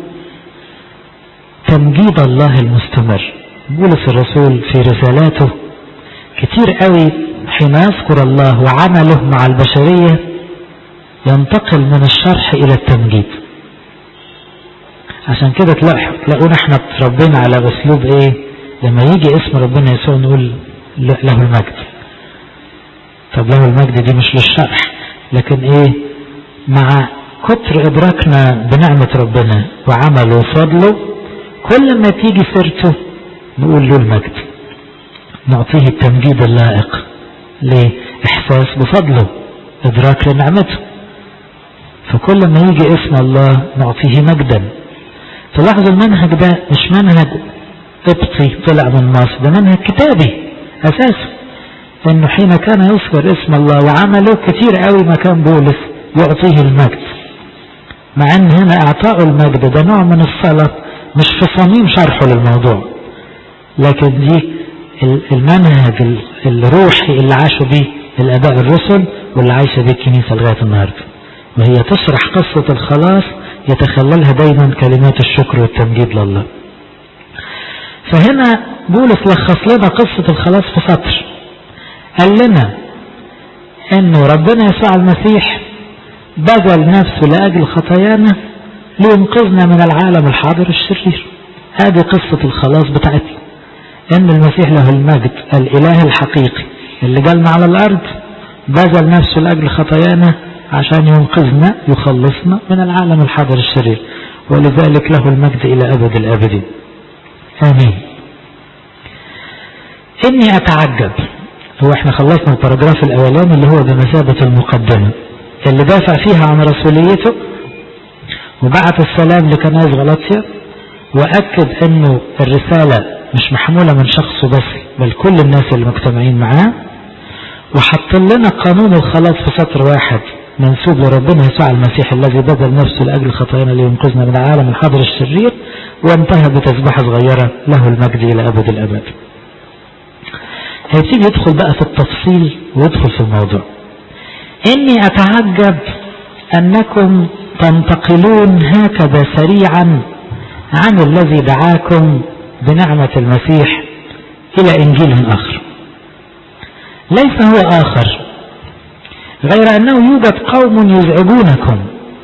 تمجيد الله المستمر. بولس الرسول في رسالاته كتير قوي حين يذكر الله وعمله مع البشرية ينتقل من الشرح إلى التمجيد. عشان كده تلاقونا احنا تربينا على أسلوب ايه؟ لما يجي اسم ربنا يسوع نقول له المجد. طب له المجد دي مش للشرح، لكن ايه؟ مع كتر إدراكنا بنعمة ربنا وعمله وفضله كل ما تيجي سيرته نقول له المجد، نعطيه التمجيد اللائق. ليه؟ إحساس بفضله، إدراك لنعمته. فكل ما يجي اسم الله نعطيه مجدا. تلاحظوا المنهج ده مش منهج قبطي طلع من مصر، ده منهج كتابي أساسه. إنه حين كان يذكر اسم الله وعمله كتير قوي ما كان بولس يعطيه المجد، مع ان هنا اعطاء المجد ده نوع من الصلاة مش في صميم شرحه للموضوع، لكن دي المنهج الروحي اللي عاشوا به الاباء الرسل واللي عايشه به الكنيسة لغاية النهاردة، وهي تشرح قصة الخلاص يتخللها دايما كلمات الشكر والتمجيد لله. فهنا بولس لخص لنا قصة الخلاص في سطر، قال لنا انه ربنا يسوع المسيح بذل نفسه لأجل خطايانا لينقذنا من العالم الحاضر الشرير. هذه قصة الخلاص بتاعتنا، ان المسيح له المجد الاله الحقيقي اللي جالنا على الارض بذل نفسه لأجل خطايانا عشان ينقذنا يخلصنا من العالم الحاضر الشرير، ولذلك له المجد الى ابد الابدين. امين. اني اتعجب، هو احنا خلصنا الباراجراف الاولاني اللي هو بمثابة المقدمة اللي دافع فيها عن رسوليته وبعت السلام لكنائس غلاطيا، واكد انه الرسالة مش محمولة من شخصه بس بل كل الناس اللي مجتمعين معاه، وحط لنا قانون الخلاص في سطر واحد منسوب لربنا يسوع المسيح الذي بذل نفسه لأجل خطايانا لينقذنا من العالم الحاضر الشرير، وانتهى بتسبيحة صغيرة له المجد إلى أبد الأبد. هيبتدي يدخل بقى في التفصيل ويدخل في الموضوع. إني أتعجب أنكم تنتقلون هكذا سريعا عن الذي دعاكم بنعمة المسيح إلى إنجيل آخر. ليس هو آخر غير أنه يوجد قوم يزعجونكم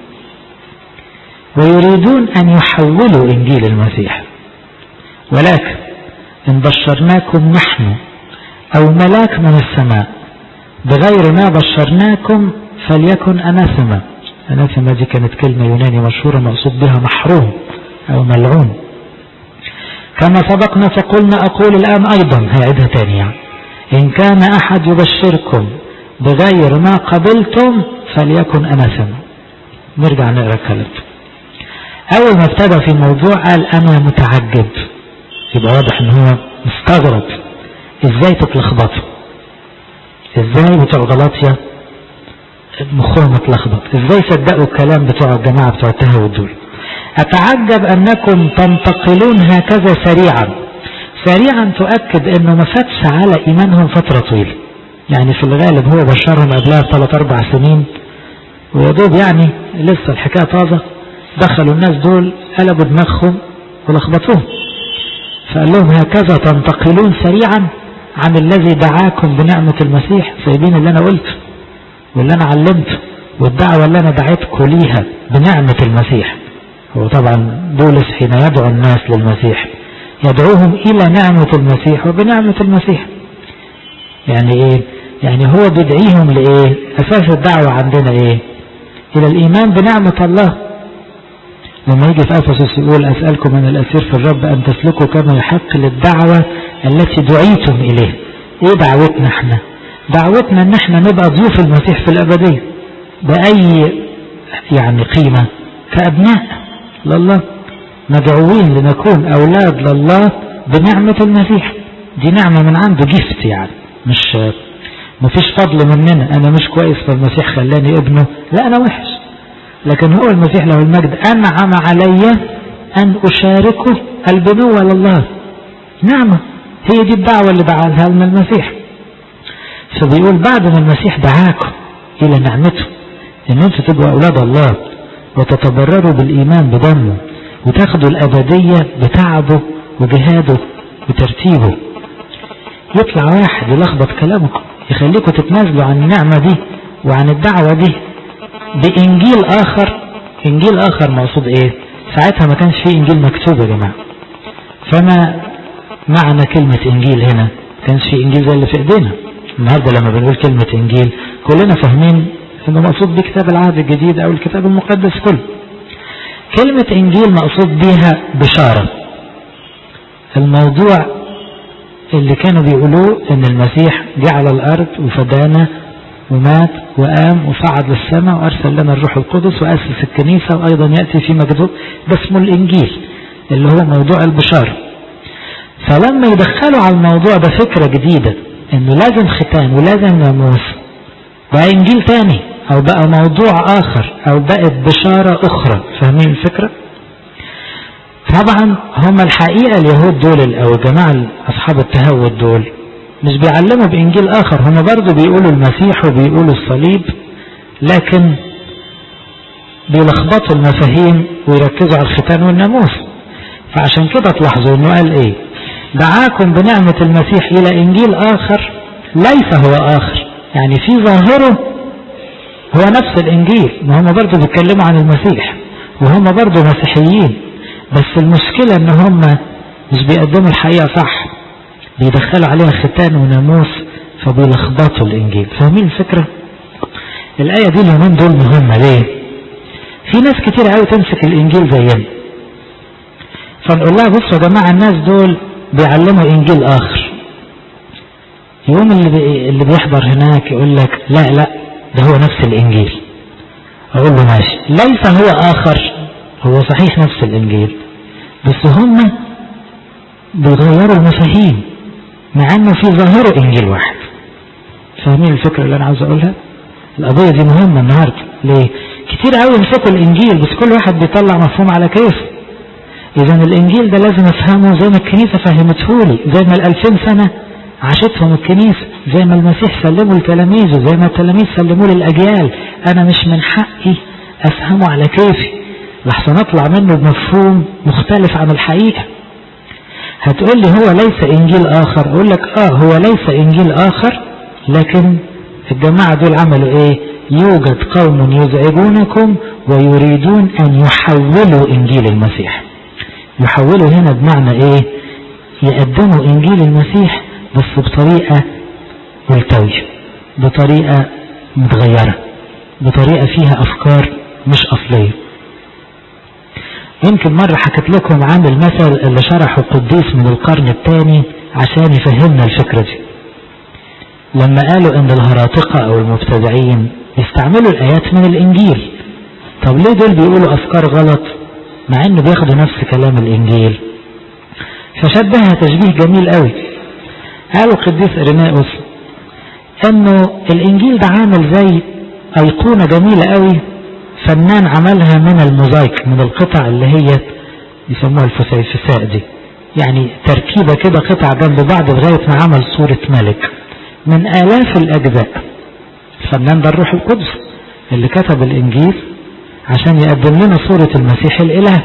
ويريدون أن يحولوا إنجيل المسيح، ولكن إن بشرناكم نحن أو ملاك من السماء بغير ما بشرناكم فليكن أناثما. أناثما دي كانت كلمة يونانية مشهورة مقصود بها محروم أو ملعون. كما سبقنا فقلنا أقول الآن أيضا، هيعيدها تاني يعني، إن كان أحد يبشركم بغير ما قبلتم فليكن أناثما. نرجع نقرأ الكلام. أول ما ابتدى في الموضوع قال أنا متعجب، يبقى واضح إن هو مستغرب إزاي تتلخبطوا، إزاي بتوع غلاطيا مخهم اتلخبط، إزاي صدقوا الكلام بتوع الجماعة بتوع التهود دول. أتعجب أنكم تنتقلون هكذا سريعا. سريعا تؤكد أنه ما فاتش على إيمانهم فترة طويلة، يعني في الغالب هو بشرهم قبلها ب3-4 سنين ويدوب يعني لسه الحكاية طازة. دخلوا الناس دول قلبوا دماغهم ولخبطوهم، فقال لهم هكذا تنتقلون سريعا عن الذي دعاكم بنعمة المسيح. سايبين اللي أنا قلته واللي أنا علمته والدعوة اللي أنا دعيتكم ليها بنعمة المسيح. هو طبعا بولس حين يدعو الناس للمسيح يدعوهم إلى نعمة المسيح وبنعمة المسيح. يعني إيه؟ يعني هو بيدعيهم لإيه؟ أساس الدعوة عندنا إيه؟ إلى الإيمان بنعمة الله. لما يجي في أفسس يقول أسألكم من الأسير في الرب أن تسلكوا كما يحق للدعوة التي دعيتم إليه. إيه دعوتنا احنا؟ دعوتنا ان احنا نبقى ضيوف المسيح في الأبدية بأي يعني قيمة، كأبناء لله، مدعوين لنكون أولاد لله بنعمة المسيح. دي نعمة من عنده، جيفت يعني، مش مفيش فضل مننا. أنا مش كويس فالمسيح خلاني ابنه، لا أنا وحش، لكن هو المسيح له المجد أنعم علي أن أشاركه البنوة لله. نعمة، هي دي الدعوة اللي دعاها لنا المسيح. فبيقول بعد ما المسيح دعاكم إلى نعمته إن أنتوا تبقوا أولاد الله وتتبرروا بالإيمان بدمه وتاخدوا الأبدية بتعبه وجهاده وترتيبه، يطلع واحد يلخبط كلامكم يخليكم تتنازلوا عن النعمة دي وعن الدعوة دي بإنجيل آخر. إنجيل آخر مقصود إيه؟ ساعتها ما كانش فيه إنجيل مكتوب يا جماعة. فما معنى كلمة إنجيل هنا؟ ما كانش فيه إنجيل زي اللي في إيدينا النهاردة. لما بنقول كلمة إنجيل كلنا فاهمين إنه مقصود بكتاب العهد الجديد أو الكتاب المقدس كله. كلمة إنجيل مقصود بيها بشارة. الموضوع اللي كانوا بيقولوه إن المسيح جه على الأرض وفدانا ومات وقام وصعد للسماء وأرسل لنا الروح القدس وأسس الكنيسة وأيضا يأتي في مجده، ده اسمه الإنجيل اللي هو موضوع البشارة. فلما يدخلوا على الموضوع ده فكرة جديدة إنه لازم ختان ولازم ناموس، بقى إنجيل تاني أو بقى موضوع آخر أو بقت بشارة أخرى. فاهمين الفكرة؟ طبعا هم الحقيقة اليهود دول أو جماعة أصحاب التهود دول مش بيعلموا بإنجيل آخر، هم برضو بيقولوا المسيح وبيقولوا الصليب، لكن بيلخبطوا المفاهيم ويركزوا على الختان والناموس. فعشان كده تلاحظوا انه قال ايه؟ دعاكم بنعمة المسيح الى انجيل اخر ليس هو اخر، يعني في ظاهره هو نفس الانجيل، ما هم برضو بيتكلموا عن المسيح وهم برضو مسيحيين، بس المشكلة ان هم مش بيقدموا الحقيقة صح، بيدخلوا عليها ختان وناموس فبيلخبطوا الانجيل. فاهمين الفكرة؟ الآية دي اليومين دول مهمة. ليه؟ في ناس كتير قوي تمسك الانجيل زينا، فنقول لها بصوا يا جماعة الناس دول بيعلموا انجيل اخر. يوم اللي بيحضر هناك يقول لك لا ده هو نفس الانجيل. اقول له ماشي، ليس هو اخر، هو صحيح نفس الانجيل، بس هم بيغيروا المفاهيم مع انه في ظاهره انجيل واحد. فاهمين الفكرة اللي انا عاوز اقولها؟ القضية دي مهمة النهاردة. ليه؟ كتير قوي يمسكوا الانجيل بس كل واحد بيطلع مفهوم على كيفه. اذا الانجيل ده لازم افهمه زي ما الكنيسة فهمته لي، زي ما 2000 سنة عاشتهم الكنيسة زي ما المسيح سلموا لتلاميذه، زي ما التلاميذ سلموا للأجيال. أنا مش من حقي أفهمه على كيفي لحسن أطلع منه بمفهوم مختلف عن الحقيقة. هتقول لي هو ليس إنجيل آخر، أقول لك هو ليس إنجيل آخر، لكن الجماعة دول عملوا إيه؟ يوجد قوم يزعجونكم ويريدون أن يحولوا إنجيل المسيح. يحولوا هنا بمعنى إيه؟ يقدموا إنجيل المسيح بس بطريقة ملتوية، بطريقة متغيرة، بطريقة فيها أفكار مش أصلية. يمكن مرة حكت لكم عن المثل اللي شرحه قديس من القرن الثاني عشان يفهمنا الفكرة دي. لما قالوا ان الهراطقة او المبتدعين يستعملوا الآيات من الإنجيل، طب ليه دول بيقولوا أفكار غلط مع انه بياخدوا نفس كلام الإنجيل؟ فشبهها تشبيه جميل قوي. قالوا قديس إريناؤوس انه الإنجيل ده عامل زي أيقونة جميلة قوي فنان عملها من الموزايك، من القطع اللي هي يسموها الفسيفساء دي، يعني تركيبة كده قطع جنب بعض لغاية ما عمل صورة ملك من آلاف الأجزاء. الفنان ده الروح القدس اللي كتب الإنجيل عشان يقدم لنا صورة المسيح الإله.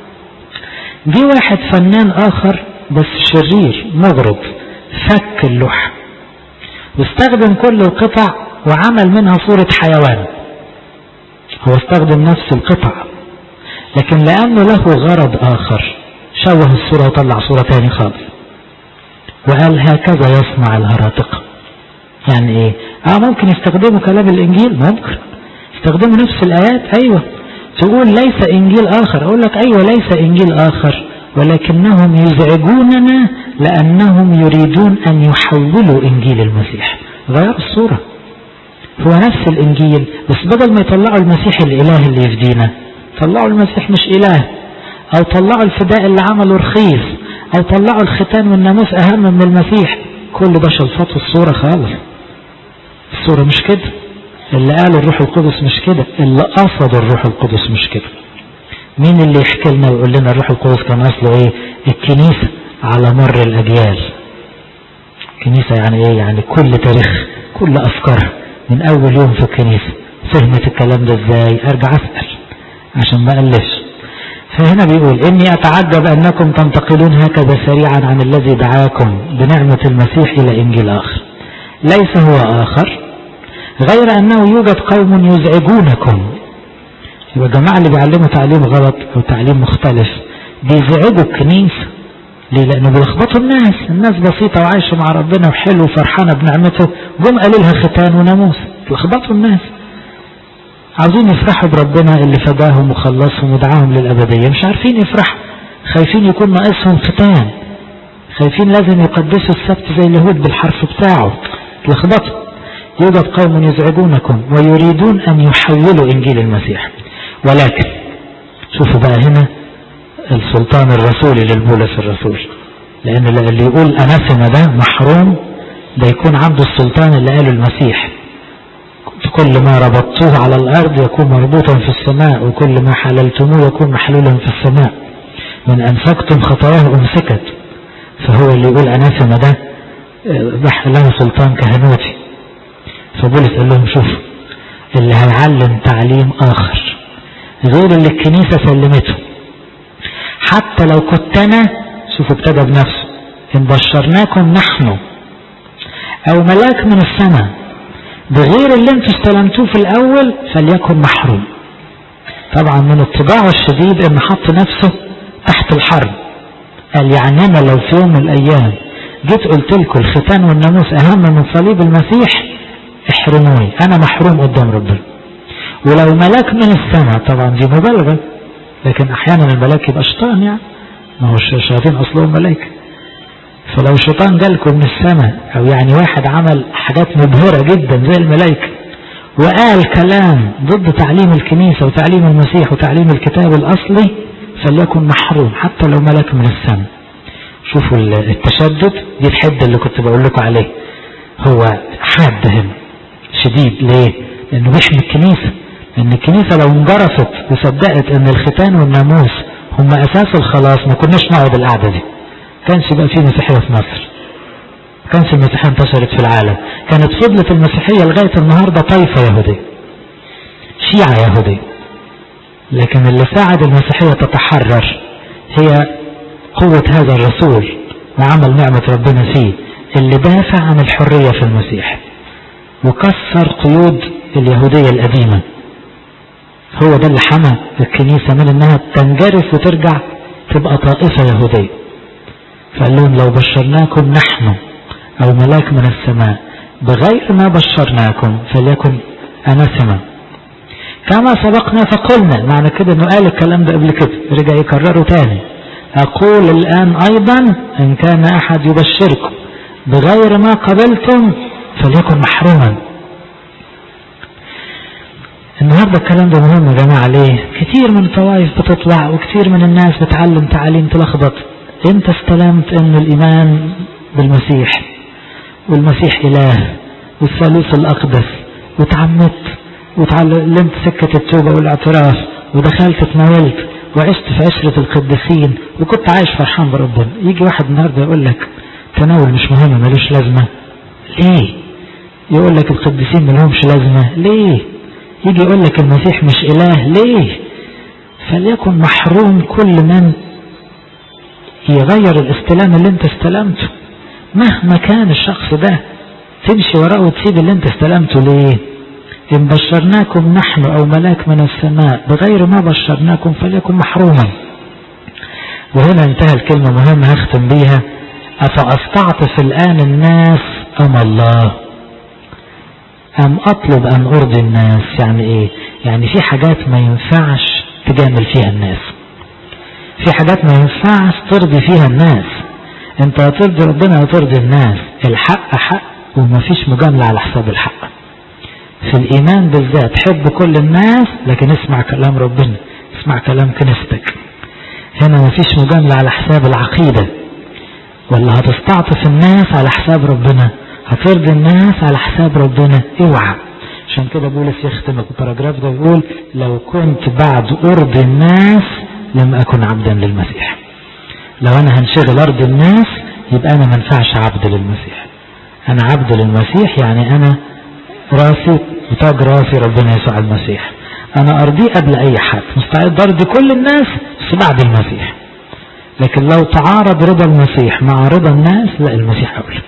جه واحد فنان آخر بس شرير مغرض، فك اللوحة واستخدم كل القطع وعمل منها صورة حيوان. هو استخدم نفس القطع لكن لأنه له غرض آخر شوه الصورة وطلع صورة تاني خالص، وقال هكذا يصنع الهراطقة. يعني ايه؟ ممكن يستخدموا كلام الإنجيل، ممكن يستخدموا نفس الآيات، أيوة. تقول ليس إنجيل آخر، أقول لك أيوة ليس إنجيل آخر، ولكنهم يزعجوننا لأنهم يريدون أن يحولوا إنجيل المسيح، غير الصورة. هو نفس الإنجيل بس بدل ما يطلعوا المسيح الإله اللي يفدينا، طلعوا المسيح مش إله، أو طلعوا الفداء اللي عمله رخيص، أو طلعوا الختان والناموس أهم من المسيح. كل ده شلفته الصورة خالص. الصورة مش كده، اللي قاله الروح القدس مش كده، اللي قصد الروح القدس مش كده. مين اللي يحكي لنا ويقول لنا الروح القدس كان أصله إيه؟ الكنيسة على مر الأجيال. الكنيسة يعني إيه؟ يعني كل تاريخ، كل أفكار من أول يوم في الكنيسة فهمت الكلام ده إزاي؟ أرجع أسأل عشان ما ألفش. فهنا بيقول إني أتعجب أنكم تنتقلون هكذا سريعا عن الذي دعاكم بنعمة المسيح إلى إنجيل آخر ليس هو آخر، غير أنه يوجد قوم يزعجونكم. يبقى الجماعة اللي بيعلموا تعليم غلط أو تعليم مختلف بيزعجوا الكنيسة. ليه؟ لأنه بيلخبطوا الناس بسيطة وعايشة مع ربنا وحلو وفرحانة بنعمته، جم قالوا لها ختان وناموس، بيلخبطوا الناس. عاوزين يفرحوا بربنا اللي فداهم وخلصهم ودعاهم للأبدية، مش عارفين يفرحوا، خايفين يكون ناقصهم ختان، خايفين لازم يقدسوا السبت زي اليهود بالحرف بتاعه، لخبطوا. يوجد قوم يزعجونكم ويريدون أن يحولوا إنجيل المسيح. ولكن شوفوا بقى هنا السلطان الرسولي للبولس الرسول، لأن اللي يقول أناثيما ده محروم ده يكون عنده السلطان اللي قاله المسيح، كل ما ربطتوه على الأرض يكون مربوطا في السماء وكل ما حللتموه يكون محلولا في السماء، من أنفقتم خطاياه أمسكت. فهو اللي يقول أناثيما ده له سلطان كهنوتي. فبولس قال لهم شوفوا اللي هيعلم تعليم آخر غير اللي الكنيسة سلمته، حتى لو كنت أنا، شوفوا ابتدى بنفسه، إن بشرناكم نحن أو ملاك من السماء بغير اللي انتوا استلمتوه في الأول فليكن محروم. طبعا من الطباع الشديد إن حط نفسه تحت الحرب، قال يعني أنا لو في يوم من الأيام جيت قلت لكم الختان والناموس أهم من صليب المسيح احرموني، أنا محروم قدام ربنا. ولو ملاك من السماء، طبعا دي مبالغة، لكن أحيانا الملاك يبقى شيطان، يعني ما هو الشياطين أصلهم ملائكة. فلو شيطان جالكم من السماء أو يعني واحد عمل حاجات مبهرة جدا زي الملائكة وقال كلام ضد تعليم الكنيسة وتعليم المسيح وتعليم الكتاب الأصلي فليكن محروم حتى لو ملك من السماء. شوفوا التشدد، دي الحدة اللي كنت بقول لكم عليه. هو حاد هنا شديد، ليه؟ لأنه بيحمي الكنيسة، لأن الكنيسة لو انجرفت وصدقت أن الختان والناموس هم أساس الخلاص ما كناش نقعد القعدة دي، كانش يبقى فيه مسيحية في مصر. كانش المسيحية انتشرت في العالم، كانت فضلت المسيحية لغاية النهاردة طائفة يهودية، شيعة يهودية. لكن اللي ساعد المسيحية تتحرر هي قوة هذا الرسول وعمل نعمة ربنا فيه، اللي دافع عن الحرية في المسيح وكسر قيود اليهودية القديمة. هو ده اللي حمى الكنيسة من انها تنجرف وترجع تبقى طائفة يهودية. فقال لهم لو بشرناكم نحن او ملاك من السماء بغير ما بشرناكم فليكن اناثما. كما سبقنا فقلنا، معنى كده انه قال الكلام ده قبل كده، رجع يكرره تاني. اقول الان ايضا ان كان احد يبشركم بغير ما قبلتم فليكن محروما. النهاردة الكلام ده مهم يا جماعة. ليه؟ كتير من الطوائف بتطلع وكتير من الناس بتعلم تعاليم تلخبط. انت استلمت ان الايمان بالمسيح والمسيح اله والثالوث الاقدس وتعمدت وتعلمت سكة التوبة والاعتراف ودخلت اتناولت وعشت في عشرة القديسين وكنت عايش فرحان بربنا. يجي واحد النهاردة يقول لك تناول مش مهم ملوش لازمة. ليه؟ يقول لك القديسين ملهمش لازمة. ليه؟ يجي يقول لك المسيح مش اله. ليه؟ فليكن محروم كل من يغير الاستلام اللي انت استلمته، مهما كان الشخص ده تمشي وراه وتسيب اللي انت استلمته. ليه؟ إن بشرناكم نحن أو ملاك من السماء بغير ما بشرناكم فليكن محروما. وهنا انتهى الكلمة مهمة هختم بيها. أفأستعطف الآن الناس أم الله؟ أم أطلب أن أرضي الناس؟ يعني إيه؟ يعني في حاجات ما ينفعش تجامل فيها الناس، في حاجات ما ينفعش ترضي فيها الناس. انت هترضي ربنا وترضي الناس. الحق حق وما فيش مجاملة على حساب الحق. في الإيمان بالذات حب كل الناس، لكن اسمع كلام ربنا، اسمع كلام كنيستك. هنا ما فيش مجاملة على حساب العقيدة. ولا هتستعطف الناس على حساب ربنا، هترضي الناس على حساب ربنا. اوعى. عشان كده بولس يختم الباراجراف ده يقول لو كنت بعد أرضي الناس لم أكن عبدا للمسيح. لو أنا هنشغل أرض الناس يبقى أنا منفعش عبد للمسيح. أنا عبد للمسيح يعني أنا راسي وتاج راسي ربنا يسوع المسيح. أنا أرضيه قبل أي حد، مستعد أرضي كل الناس بس بعد المسيح. لكن لو تعارض رضا المسيح مع رضا الناس لا، المسيح أولى.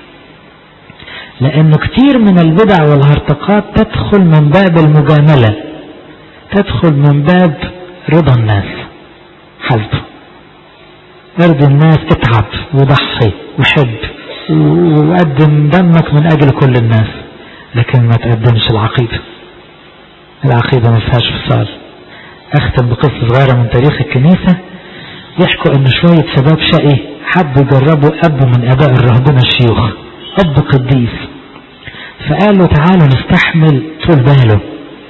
لأنه كتير من البدع والهرطقات تدخل من باب المجاملة، تدخل من باب رضا الناس. حسب ارضي الناس، اتعب وضحي وحب وقدم دمك من أجل كل الناس، لكن ما تقدمش العقيدة. العقيدة ما فيهاش فصال. اختم بقصة صغيرة من تاريخ الكنيسة. يحكوا ان شوية شباب شقي حبوا يجربوا اب من اباء الرهبنة الشيوخ، اب قديس، فقالوا تعالوا نستحمل طول باله،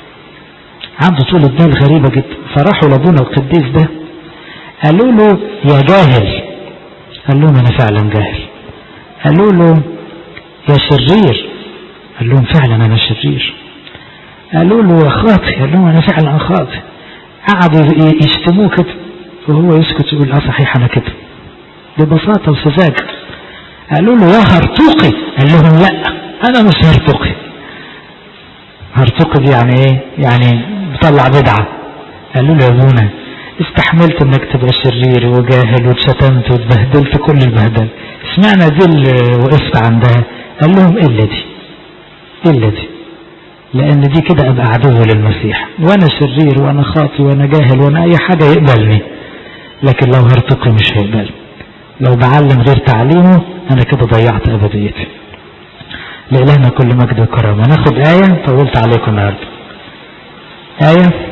عنده طول البال غريبة جدا. فراحوا لابونا القديس ده قالوا له يا جاهل. قال لهم انا فعلا جاهل. قالوا له يا شرير. قال لهم فعلا انا شرير. قالوا له يا خاطئ. قال لهم انا فعلا خاطئ. قعدوا يشتموه كده وهو يسكت يقول اه صحيح انا كده، ببساطة وسذاجة. قالوا له يا هرطوقي. قال لهم لا انا مش هرطوقي. هرطوقي دي يعني ايه؟ يعني بطلع بدعة. قالوا له يا ابونا استحملت انك تبقى شرير وجاهل واتشتمت واتبهدلت كل البهدل، اشمعنى دي اللي وقفت عندها؟ قال لهم الا دي، الا دي، لان دي كده ابقى عدو للمسيح، وانا شرير وانا خاطي وانا جاهل وانا اي حاجة يقبلني، لكن لو هرتقي مش هيقبل. لو بعلم غير تعليمه انا كده ضيعت ابديتي. لإلهنا كل مجد وكرامة. ناخد آية، طولت عليكم النهارده. آية،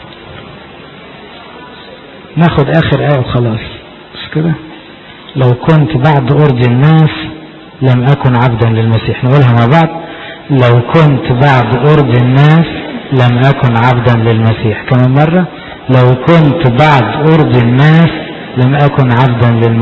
ناخد آخر آية وخلاص، مش كده؟ لو كنت بعد أرضي الناس لم أكن عبدا للمسيح. نقولها مع بعض. لو كنت بعد أرضي الناس لم أكن عبدا للمسيح. كمان مرة. لو كنت بعد أرضي الناس لم أكن عبدا للمسيح.